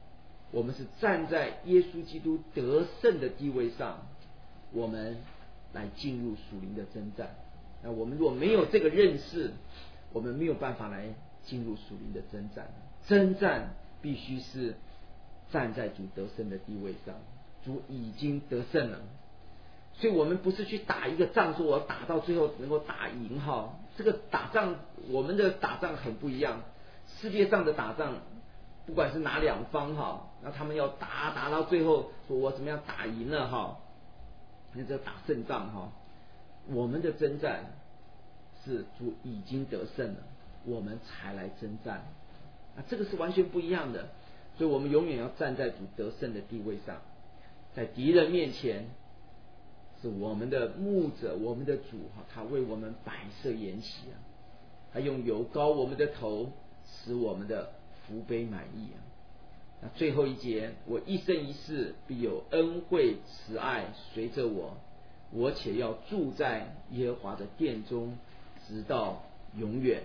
我们是站在耶稣基督得胜的地位上，我们来进入属灵的征战。那我们如果没有这个认识，我们没有办法来进入属灵的征战。征战必须是站在主得胜的地位上，主已经得胜了。所以我们不是去打一个仗，说我打到最后能够打赢哈。这个打仗，我们的打仗很不一样。世界上的打仗，不管是哪两方哈，那他们要打打到最后，说我怎么样打赢了哈，那叫打胜仗哈。我们的征战是主已经得胜了，我们才来征战。啊，这个是完全不一样的。所以我们永远要站在主得胜的地位上，在敌人面前。是我们的牧者，我们的主哈，他为我们摆设筵席啊，他用油膏我们的头，使我们的福杯满溢啊。那最后一节，我一生一世必有恩惠慈爱随着我，我且要住在耶和华的殿中，直到永远。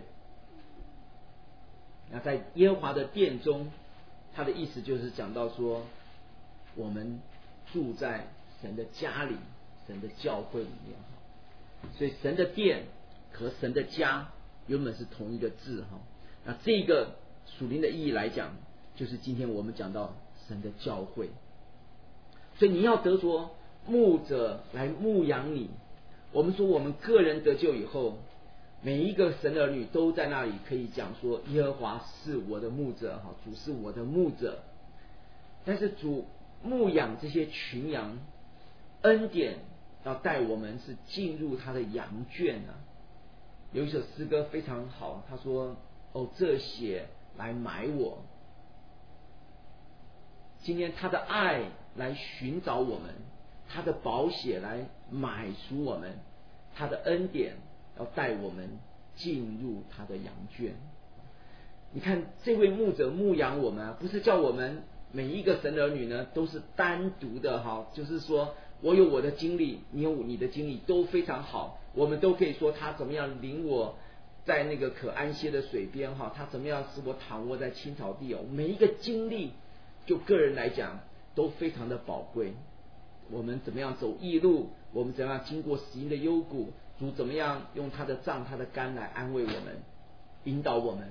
那在耶和华的殿中，他的意思就是讲到说，我们住在神的家里。神的教会里面，所以神的殿和神的家原本是同一个字哈。那这个属灵的意义来讲，就是今天我们讲到神的教会。所以你要得着牧者来牧养你。我们说我们个人得救以后，每一个神的儿女都在那里可以讲说，耶和华是我的牧者哈，主是我的牧者。但是主牧养这些群羊，恩典要带我们是进入他的羊圈啊。有一首诗歌非常好，他说：“哦，这血来买我。”今天他的爱来寻找我们，他的宝血来买赎我们，他的恩典要带我们进入他的羊圈。你看这位牧者牧养我们啊，不是叫我们每一个神的儿女呢都是单独的哈，就是说我有我的经历，你有你的经历，都非常好。我们都可以说他怎么样领我在那个可安歇的水边哈，他怎么样使我躺卧在青草地哦。每一个经历，就个人来讲都非常的宝贵。我们怎么样走义路，我们怎么样经过死荫的幽谷，主怎么样用他的杖他的竿来安慰我们，引导我们。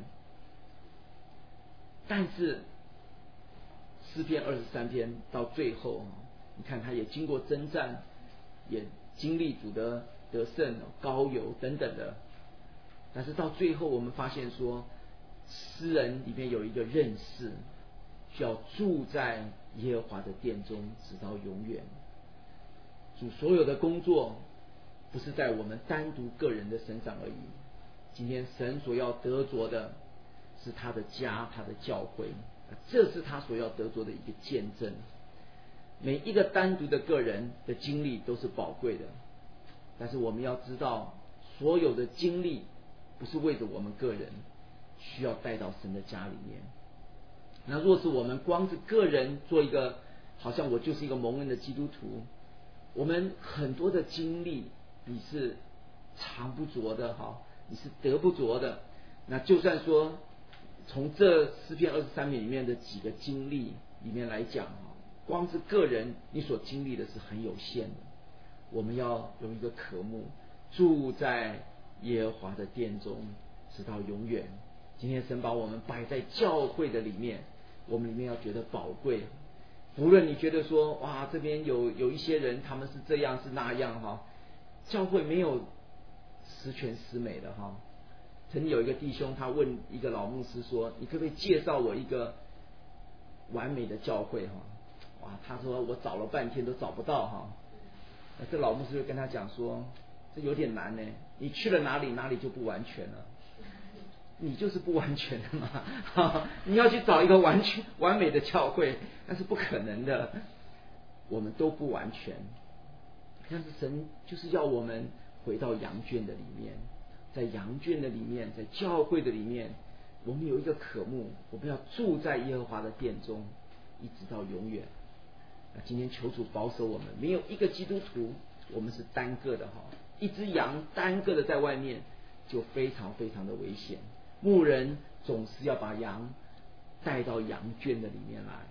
但是诗篇二十三篇到最后，你看他也经过征战，也经历主的得胜、膏油等等的。但是到最后我们发现说，诗人里面有一个认识，需要住在耶和华的殿中直到永远。主所有的工作不是在我们单独个人的身上而已，今天神所要得着的是他的家，他的教会，这是他所要得着的一个见证。每一个单独的个人的经历都是宝贵的，但是我们要知道，所有的经历不是为着我们个人，需要带到神的家里面。那若是我们光是个人做一个好像我就是一个蒙恩的基督徒，我们很多的经历你是藏不着的哈，你是得不着的。那就算说从这诗篇二十三篇里面的几个经历里面来讲，光是个人你所经历的是很有限的。我们要有一个渴慕，住在耶和华的殿中直到永远。今天神把我们摆在教会的里面，我们里面要觉得宝贵。无论你觉得说哇这边有有一些人他们是这样是那样哈，教会没有十全十美的哈。曾经有一个弟兄他问一个老牧师说，你可不可以介绍我一个完美的教会哈？哇，他说我找了半天都找不到哈。那这老牧师就跟他讲说，这有点难呢，你去了哪里哪里就不完全了，你就是不完全的嘛。你要去找一个完全完美的教会，那是不可能的，我们都不完全。但是神就是要我们回到羊圈的里面，在羊圈的里面，在教会的里面，我们有一个渴慕，我们要住在耶和华的殿中一直到永远。那今天求主保守我们，没有一个基督徒我们是单个的哈，一只羊单个的在外面就非常非常的危险。牧人总是要把羊带到羊圈的里面来，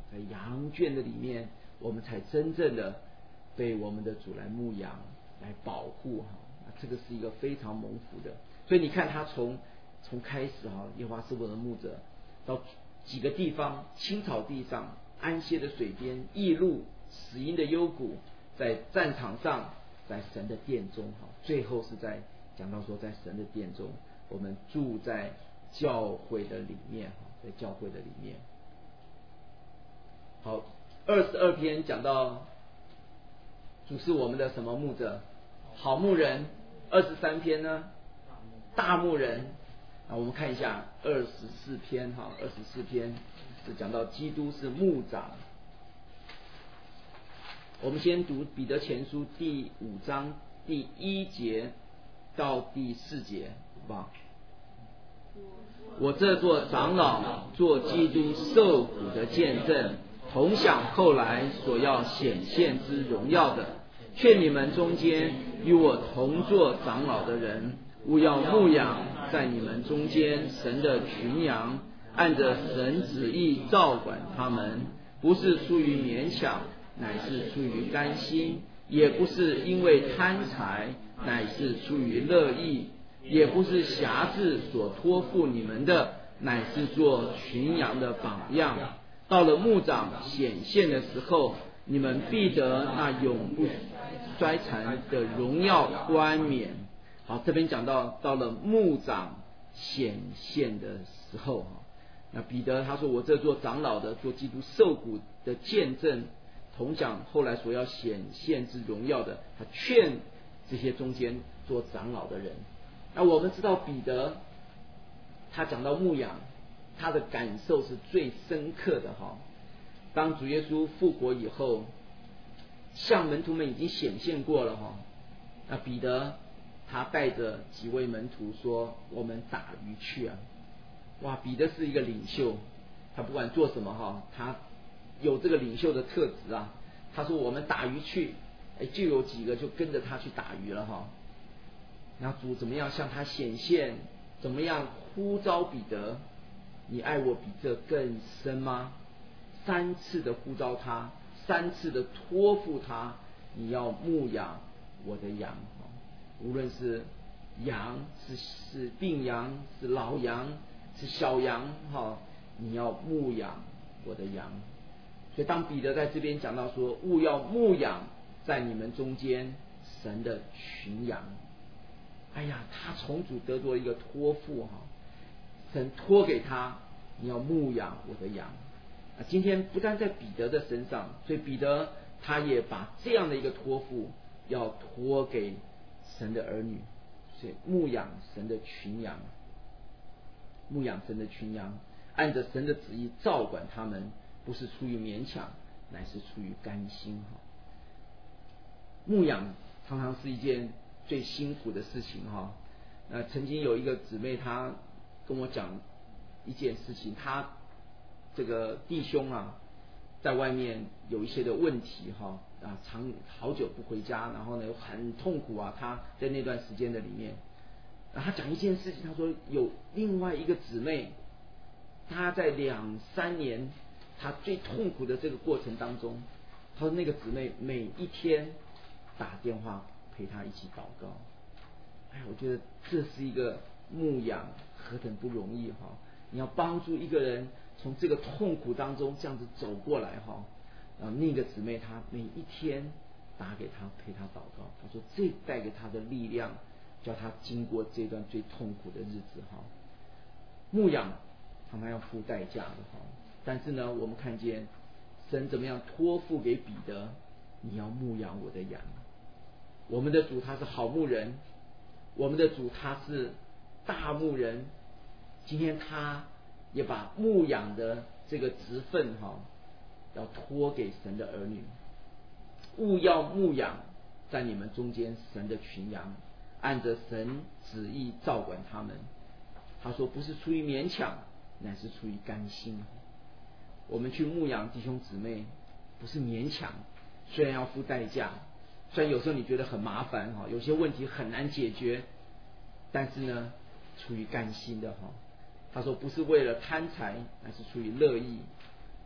在羊圈的里面，我们才真正的被我们的主来牧养、来保护哈。这个是一个非常蒙福的。所以你看他从从开始哈，耶和华是我的牧者，到几个地方，青草地上、安歇的水边、异路、死荫的幽谷，在战场上，在神的殿中哈，最后是在讲到说，在神的殿中，我们住在教会的里面哈，在教会的里面。好，二十二篇讲到主是我们的什么牧者？好牧人。二十三篇呢？大牧人。啊，我们看一下二十四篇哈，二十四篇是讲到基督是牧长。我们先读彼得前书第五章第一节到第四节，好不好？我这做长老，做基督受苦的见证，同享后来所要显现之荣耀的，劝你们中间与我同作长老的人，务要牧养在你们中间神的群羊，按着神旨意照管他们，不是出于勉强，乃是出于甘心；也不是因为贪财，乃是出于乐意；也不是辖制所托付你们的，乃是做群羊的榜样。到了牧长显现的时候，你们必得那永不衰残的荣耀冠冕。好，这边讲到到了牧长显现的时候，那彼得他说：“我这做长老的，做基督受苦的见证，同享后来所要显现之荣耀的。”他劝这些中间做长老的人。那我们知道彼得他讲到牧养，他的感受是最深刻的哈。当主耶稣复活以后，向门徒们已经显现过了哈。那彼得他带着几位门徒说：“我们打鱼去啊！”哇，彼得是一个领袖，他不管做什么哈，他有这个领袖的特质啊。他说：“我们打鱼去。”哎，就有几个就跟着他去打鱼了哈。那主怎么样向他显现？怎么样呼召彼得？你爱我比这更深吗？三次的呼召他，三次的托付他，你要牧养我的羊。无论是羊，是是病羊，是老羊，是小羊哈，你要牧养我的羊。所以当彼得在这边讲到说，务要牧养在你们中间神的群羊。哎呀，他从主得着一个托付哈，神托给他，你要牧养我的羊。啊，今天不但在彼得的身上，所以彼得他也把这样的一个托付要托给神的儿女，所以牧养神的群羊，牧养神的群羊，按着神的旨意照管他们，不是出于勉强，乃是出于甘心哈。牧养常常是一件最辛苦的事情哈。那曾经有一个姊妹，她跟我讲一件事情，她这个弟兄啊，在外面有一些的问题哈啊，长好久不回家，然后呢很痛苦啊。他在那段时间的里面，啊、他讲一件事情，他说有另外一个姊妹，她在两三年她最痛苦的这个过程当中，他说那个姊妹每一天打电话陪他一起祷告。哎，我觉得这是一个牧养何等不容易哈！你要帮助一个人从这个痛苦当中这样子走过来哈。然后那个姊妹她每一天打给他陪他祷告，他说这带给他的力量，叫他经过这段最痛苦的日子哈。牧养常常要付代价的哈，但是呢，我们看见神怎么样托付给彼得，你要牧养我的羊。我们的主他是好牧人，我们的主他是大牧人，今天他也把牧养的这个职分哈，要托给神的儿女。务要牧养在你们中间神的群羊，按着神旨意照管他们。他说不是出于勉强，乃是出于甘心。我们去牧养弟兄姊妹不是勉强，虽然要付代价，虽然有时候你觉得很麻烦哈，有些问题很难解决，但是呢出于甘心的哈。他说不是为了贪财，乃是出于乐意。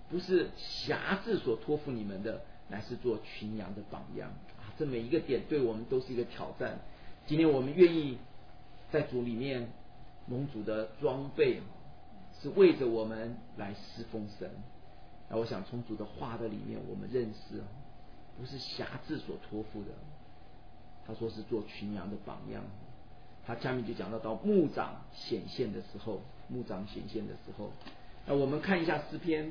不是辖制所托付你们的，乃是做群羊的榜样啊！这每一个点对我们都是一个挑战。今天我们愿意在主里面蒙主的装备，是为着我们来侍奉神。那我想从主的话的里面，我们认识不是辖制所托付的，他说是做群羊的榜样。他下面就讲到到牧长显现的时候，牧长显现的时候，那我们看一下诗篇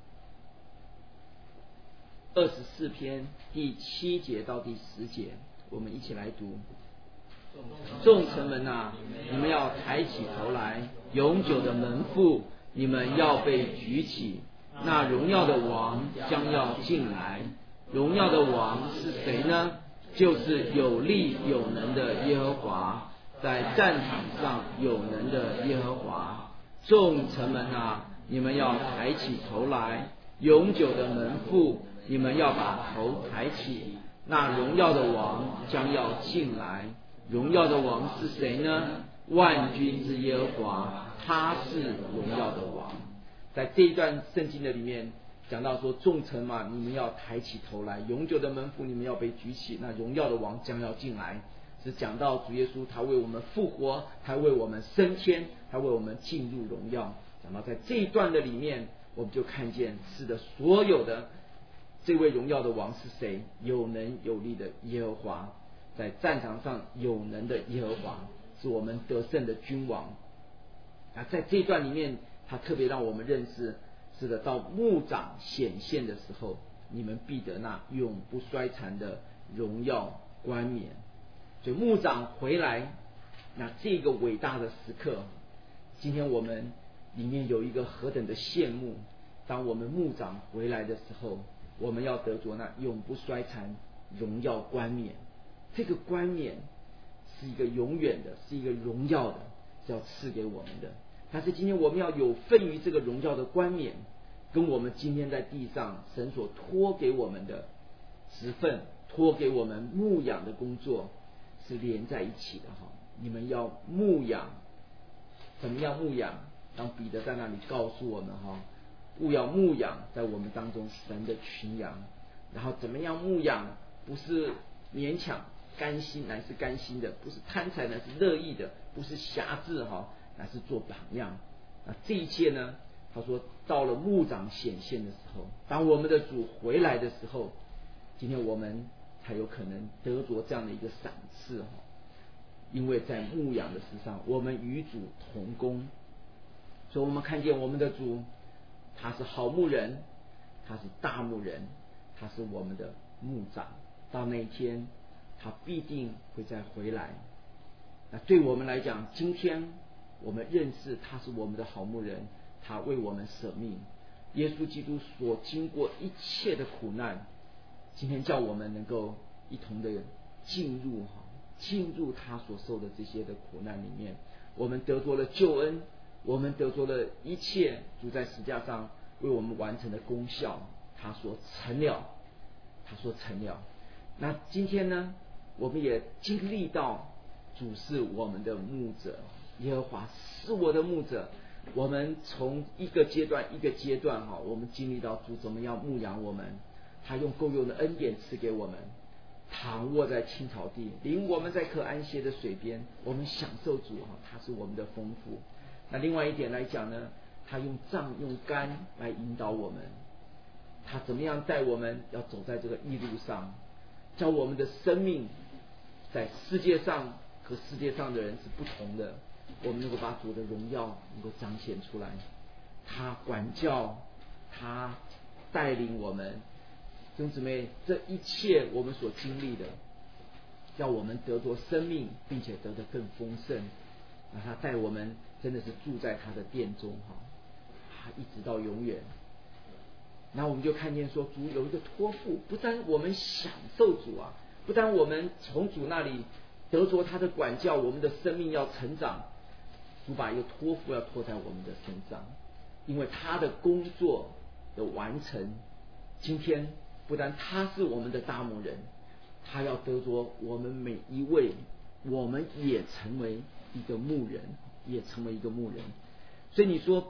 二十四篇第七节到第十节，我们一起来读。众城门啊，你们要抬起头来，永久的门户，你们要被举起。那荣耀的王将要进来。荣耀的王是谁呢？就是有力有能的耶和华，在战场上有能的耶和华。众城门啊，你们要抬起头来，永久的门户，你们要把头抬起。那荣耀的王将要进来。荣耀的王是谁呢？万军之耶和华，他是荣耀的王。在这一段圣经的里面讲到说，众城嘛，你们要抬起头来，永久的门户你们要被举起，那荣耀的王将要进来。是讲到主耶稣他为我们复活，他为我们升天，他为我们进入荣耀。讲到在这一段的里面，我们就看见是的，所有的这位荣耀的王是谁？有能有力的耶和华，在战场上有能的耶和华，是我们得胜的君王。啊，在这一段里面，他特别让我们认识，是的，到牧长显现的时候，你们必得那永不衰残的荣耀冠冕。所以牧长回来，那这个伟大的时刻，今天我们里面有一个何等的羡慕。当我们牧长回来的时候，我们要得着那永不衰残荣耀冠冕。这个冠冕是一个永远的，是一个荣耀的，是要赐给我们的。但是今天我们要有份于这个荣耀的冠冕，跟我们今天在地上神所托给我们的职分，托给我们牧养的工作是连在一起的哈。你们要牧养，怎么样牧养？当彼得在那里告诉我们哈，务要牧养在我们当中神的群羊。然后怎么样牧养？不是勉强甘心，乃是甘心的；不是贪财，乃是乐意的；不是辖制哈，乃是做榜样。那这一切呢？他说，到了牧长显现的时候，当我们的主回来的时候，今天我们才有可能得着这样的一个赏赐哈。因为在牧养的事上，我们与主同工，所以我们看见我们的主，他是好牧人，他是大牧人，他是我们的牧长。到那一天，他必定会再回来。那对我们来讲，今天我们认识他是我们的好牧人，他为我们舍命。耶稣基督所经过一切的苦难，今天叫我们能够一同的进入进入他所受的这些的苦难里面，我们得着了救恩，我们得着了一切主在十字架上为我们完成的功效，他说成了，他说成了。那今天呢，我们也经历到主是我们的牧者，耶和华是我的牧者。我们从一个阶段一个阶段哈，我们经历到主怎么样牧养我们，他用够用的恩典赐给我们，躺卧在青草地，领我们在可安歇的水边，我们享受主哈，他是我们的丰富。那另外一点来讲呢，他用杖用竿来引导我们，他怎么样带我们要走在这个义路上，叫我们的生命在世界上和世界上的人是不同的，我们能够把主的荣耀能够彰显出来。他管教，他带领我们，弟兄姊妹，这一切我们所经历的，叫我们得着生命，并且得得更丰盛。那他带我们真的是住在他的殿中哈，他一直到永远。然后我们就看见说，主有一个托付，不但我们享受主啊，不但我们从主那里得着他的管教，我们的生命要成长，主把一个托付要托在我们的身上，因为他的工作的完成，今天不但他是我们的大牧人，他要得着我们每一位，我们也成为一个牧人，也成为一个牧人。所以你说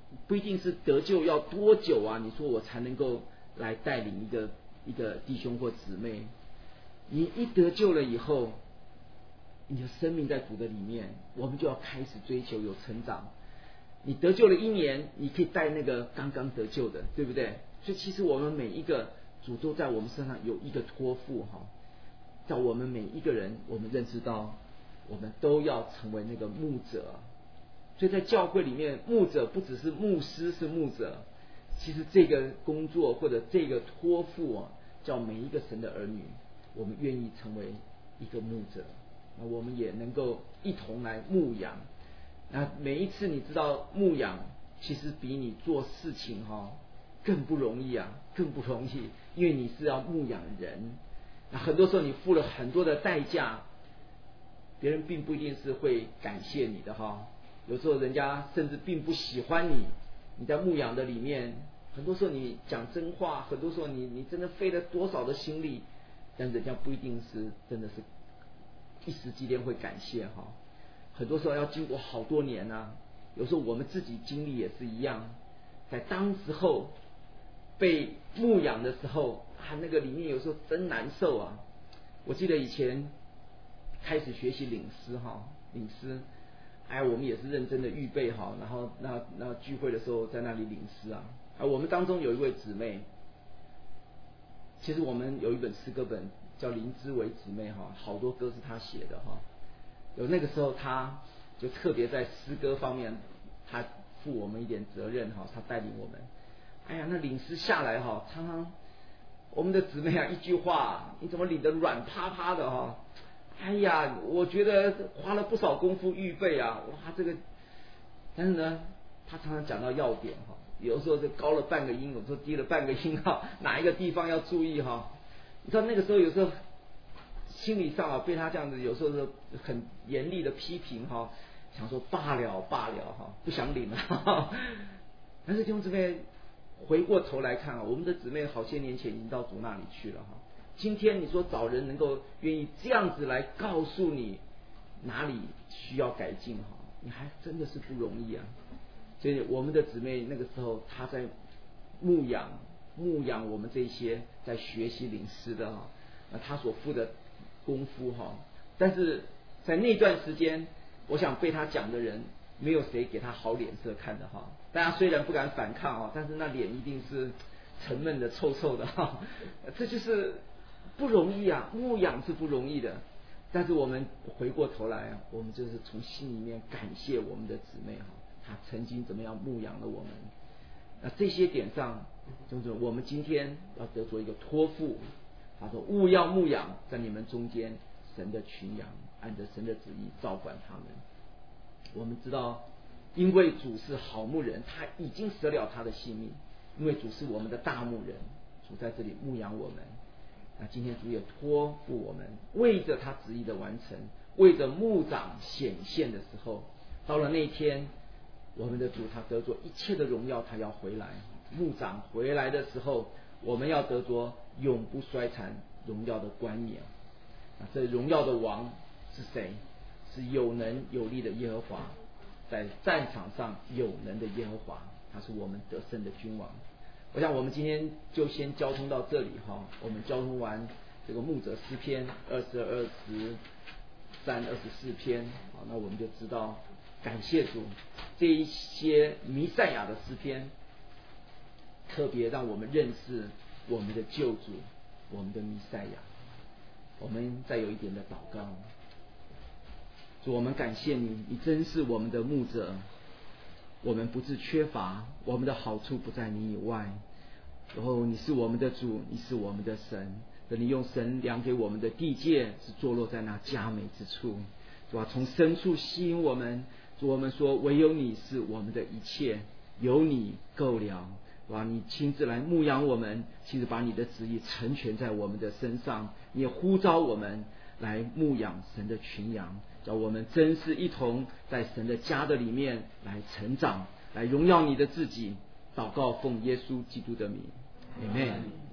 不一定是得救要多久啊？你说我才能够来带领一个一个弟兄或姊妹？你一得救了以后，你的生命在主的里面，我们就要开始追求有成长。你得救了一年，你可以带那个刚刚得救的，对不对？所以其实我们每一个主都在我们身上有一个托付哈，叫我们每一个人，我们认知到，我们都要成为那个牧者。所以在教会里面，牧者不只是牧师是牧者，其实这个工作或者这个托付啊，叫每一个神的儿女，我们愿意成为一个牧者，那我们也能够一同来牧养。那每一次你知道牧养，其实比你做事情哈、哦、更不容易啊，更不容易，因为你是要牧养人。那很多时候你付了很多的代价，别人并不一定是会感谢你的哈。有时候人家甚至并不喜欢你，你在牧养的里面，很多时候你讲真话，很多时候你你真的费了多少的心力，但人家不一定是真的是一时之间会感谢哈。很多时候要经过好多年啊，有时候我们自己经历也是一样，在当时候被牧养的时候啊，那个里面有时候真难受啊。我记得以前开始学习领诗哈，领诗。哎，我们也是认真的预备好，然后那那聚会的时候在那里领诗啊。啊，我们当中有一位姊妹，其实我们有一本诗歌本叫林之为姊妹哈，好多歌是她写的哈。有那个时候她就特别在诗歌方面，她负我们一点责任哈，她带领我们。哎呀，那领诗下来哈，常常我们的姊妹啊，一句话，你怎么领得软趴趴的哈？哎呀，我觉得花了不少功夫预备啊，哇，这个，但是呢，他常常讲到要点哈，有时候是高了半个音，有时候低了半个音哈，哪一个地方要注意哈？你知道那个时候有时候心理上啊，被他这样子有时候是很严厉的批评哈，想说罢了罢了哈，不想领了哈。但是弟兄姊妹回过头来看啊，我们的姊妹好些年前已经到主那里去了哈。今天你说找人能够愿意这样子来告诉你哪里需要改进哈，你还真的是不容易啊。所以我们的姊妹那个时候她在牧养牧养我们这些在学习领诗的哈，那她所付的功夫哈，但是在那段时间，我想被她讲的人没有谁给她好脸色看的哈。大家虽然不敢反抗啊，但是那脸一定是沉闷的臭臭的哈，这就是不容易啊，牧养是不容易的。但是我们回过头来啊，我们就是从心里面感谢我们的姊妹哈，她曾经怎么样牧养了我们。那这些点上，就是我们今天要得着一个托付。他说：“勿要牧养在你们中间神的群羊，按着神的旨意照管他们。”我们知道，因为主是好牧人，他已经舍了他的性命。因为主是我们的大牧人，主在这里牧养我们。那今天主也托付我们，为着他旨意的完成，为着牧长显现的时候，到了那天，我们的主他得着一切的荣耀，他要回来。牧长回来的时候，我们要得着永不衰残荣耀的冠冕。那这荣耀的王是谁？是有能有力的耶和华，在战场上有能的耶和华，他是我们得胜的君王。我想我们今天就先交通到这里哈，我们交通完这个牧者诗篇二十二、十三、二十四篇，好，那我们就知道感谢主，这一些弥赛亚的诗篇，特别让我们认识我们的救主，我们的弥赛亚。我们再有一点的祷告。主，我们感谢你，你真是我们的牧者，我们不致缺乏，我们的好处不在你以外。然后你是我们的主，你是我们的神，你用神量给我们的地界是坐落在那佳美之处。主啊，从深处吸引我们。主，我们说唯有你是我们的一切，有你够了。哇！你亲自来牧养我们，其实把你的旨意成全在我们的身上，你也呼召我们来牧养神的群羊，叫我们真是一同在神的家的里面来成长，来荣耀你的自己。祷告奉耶稣基督的名，阿们。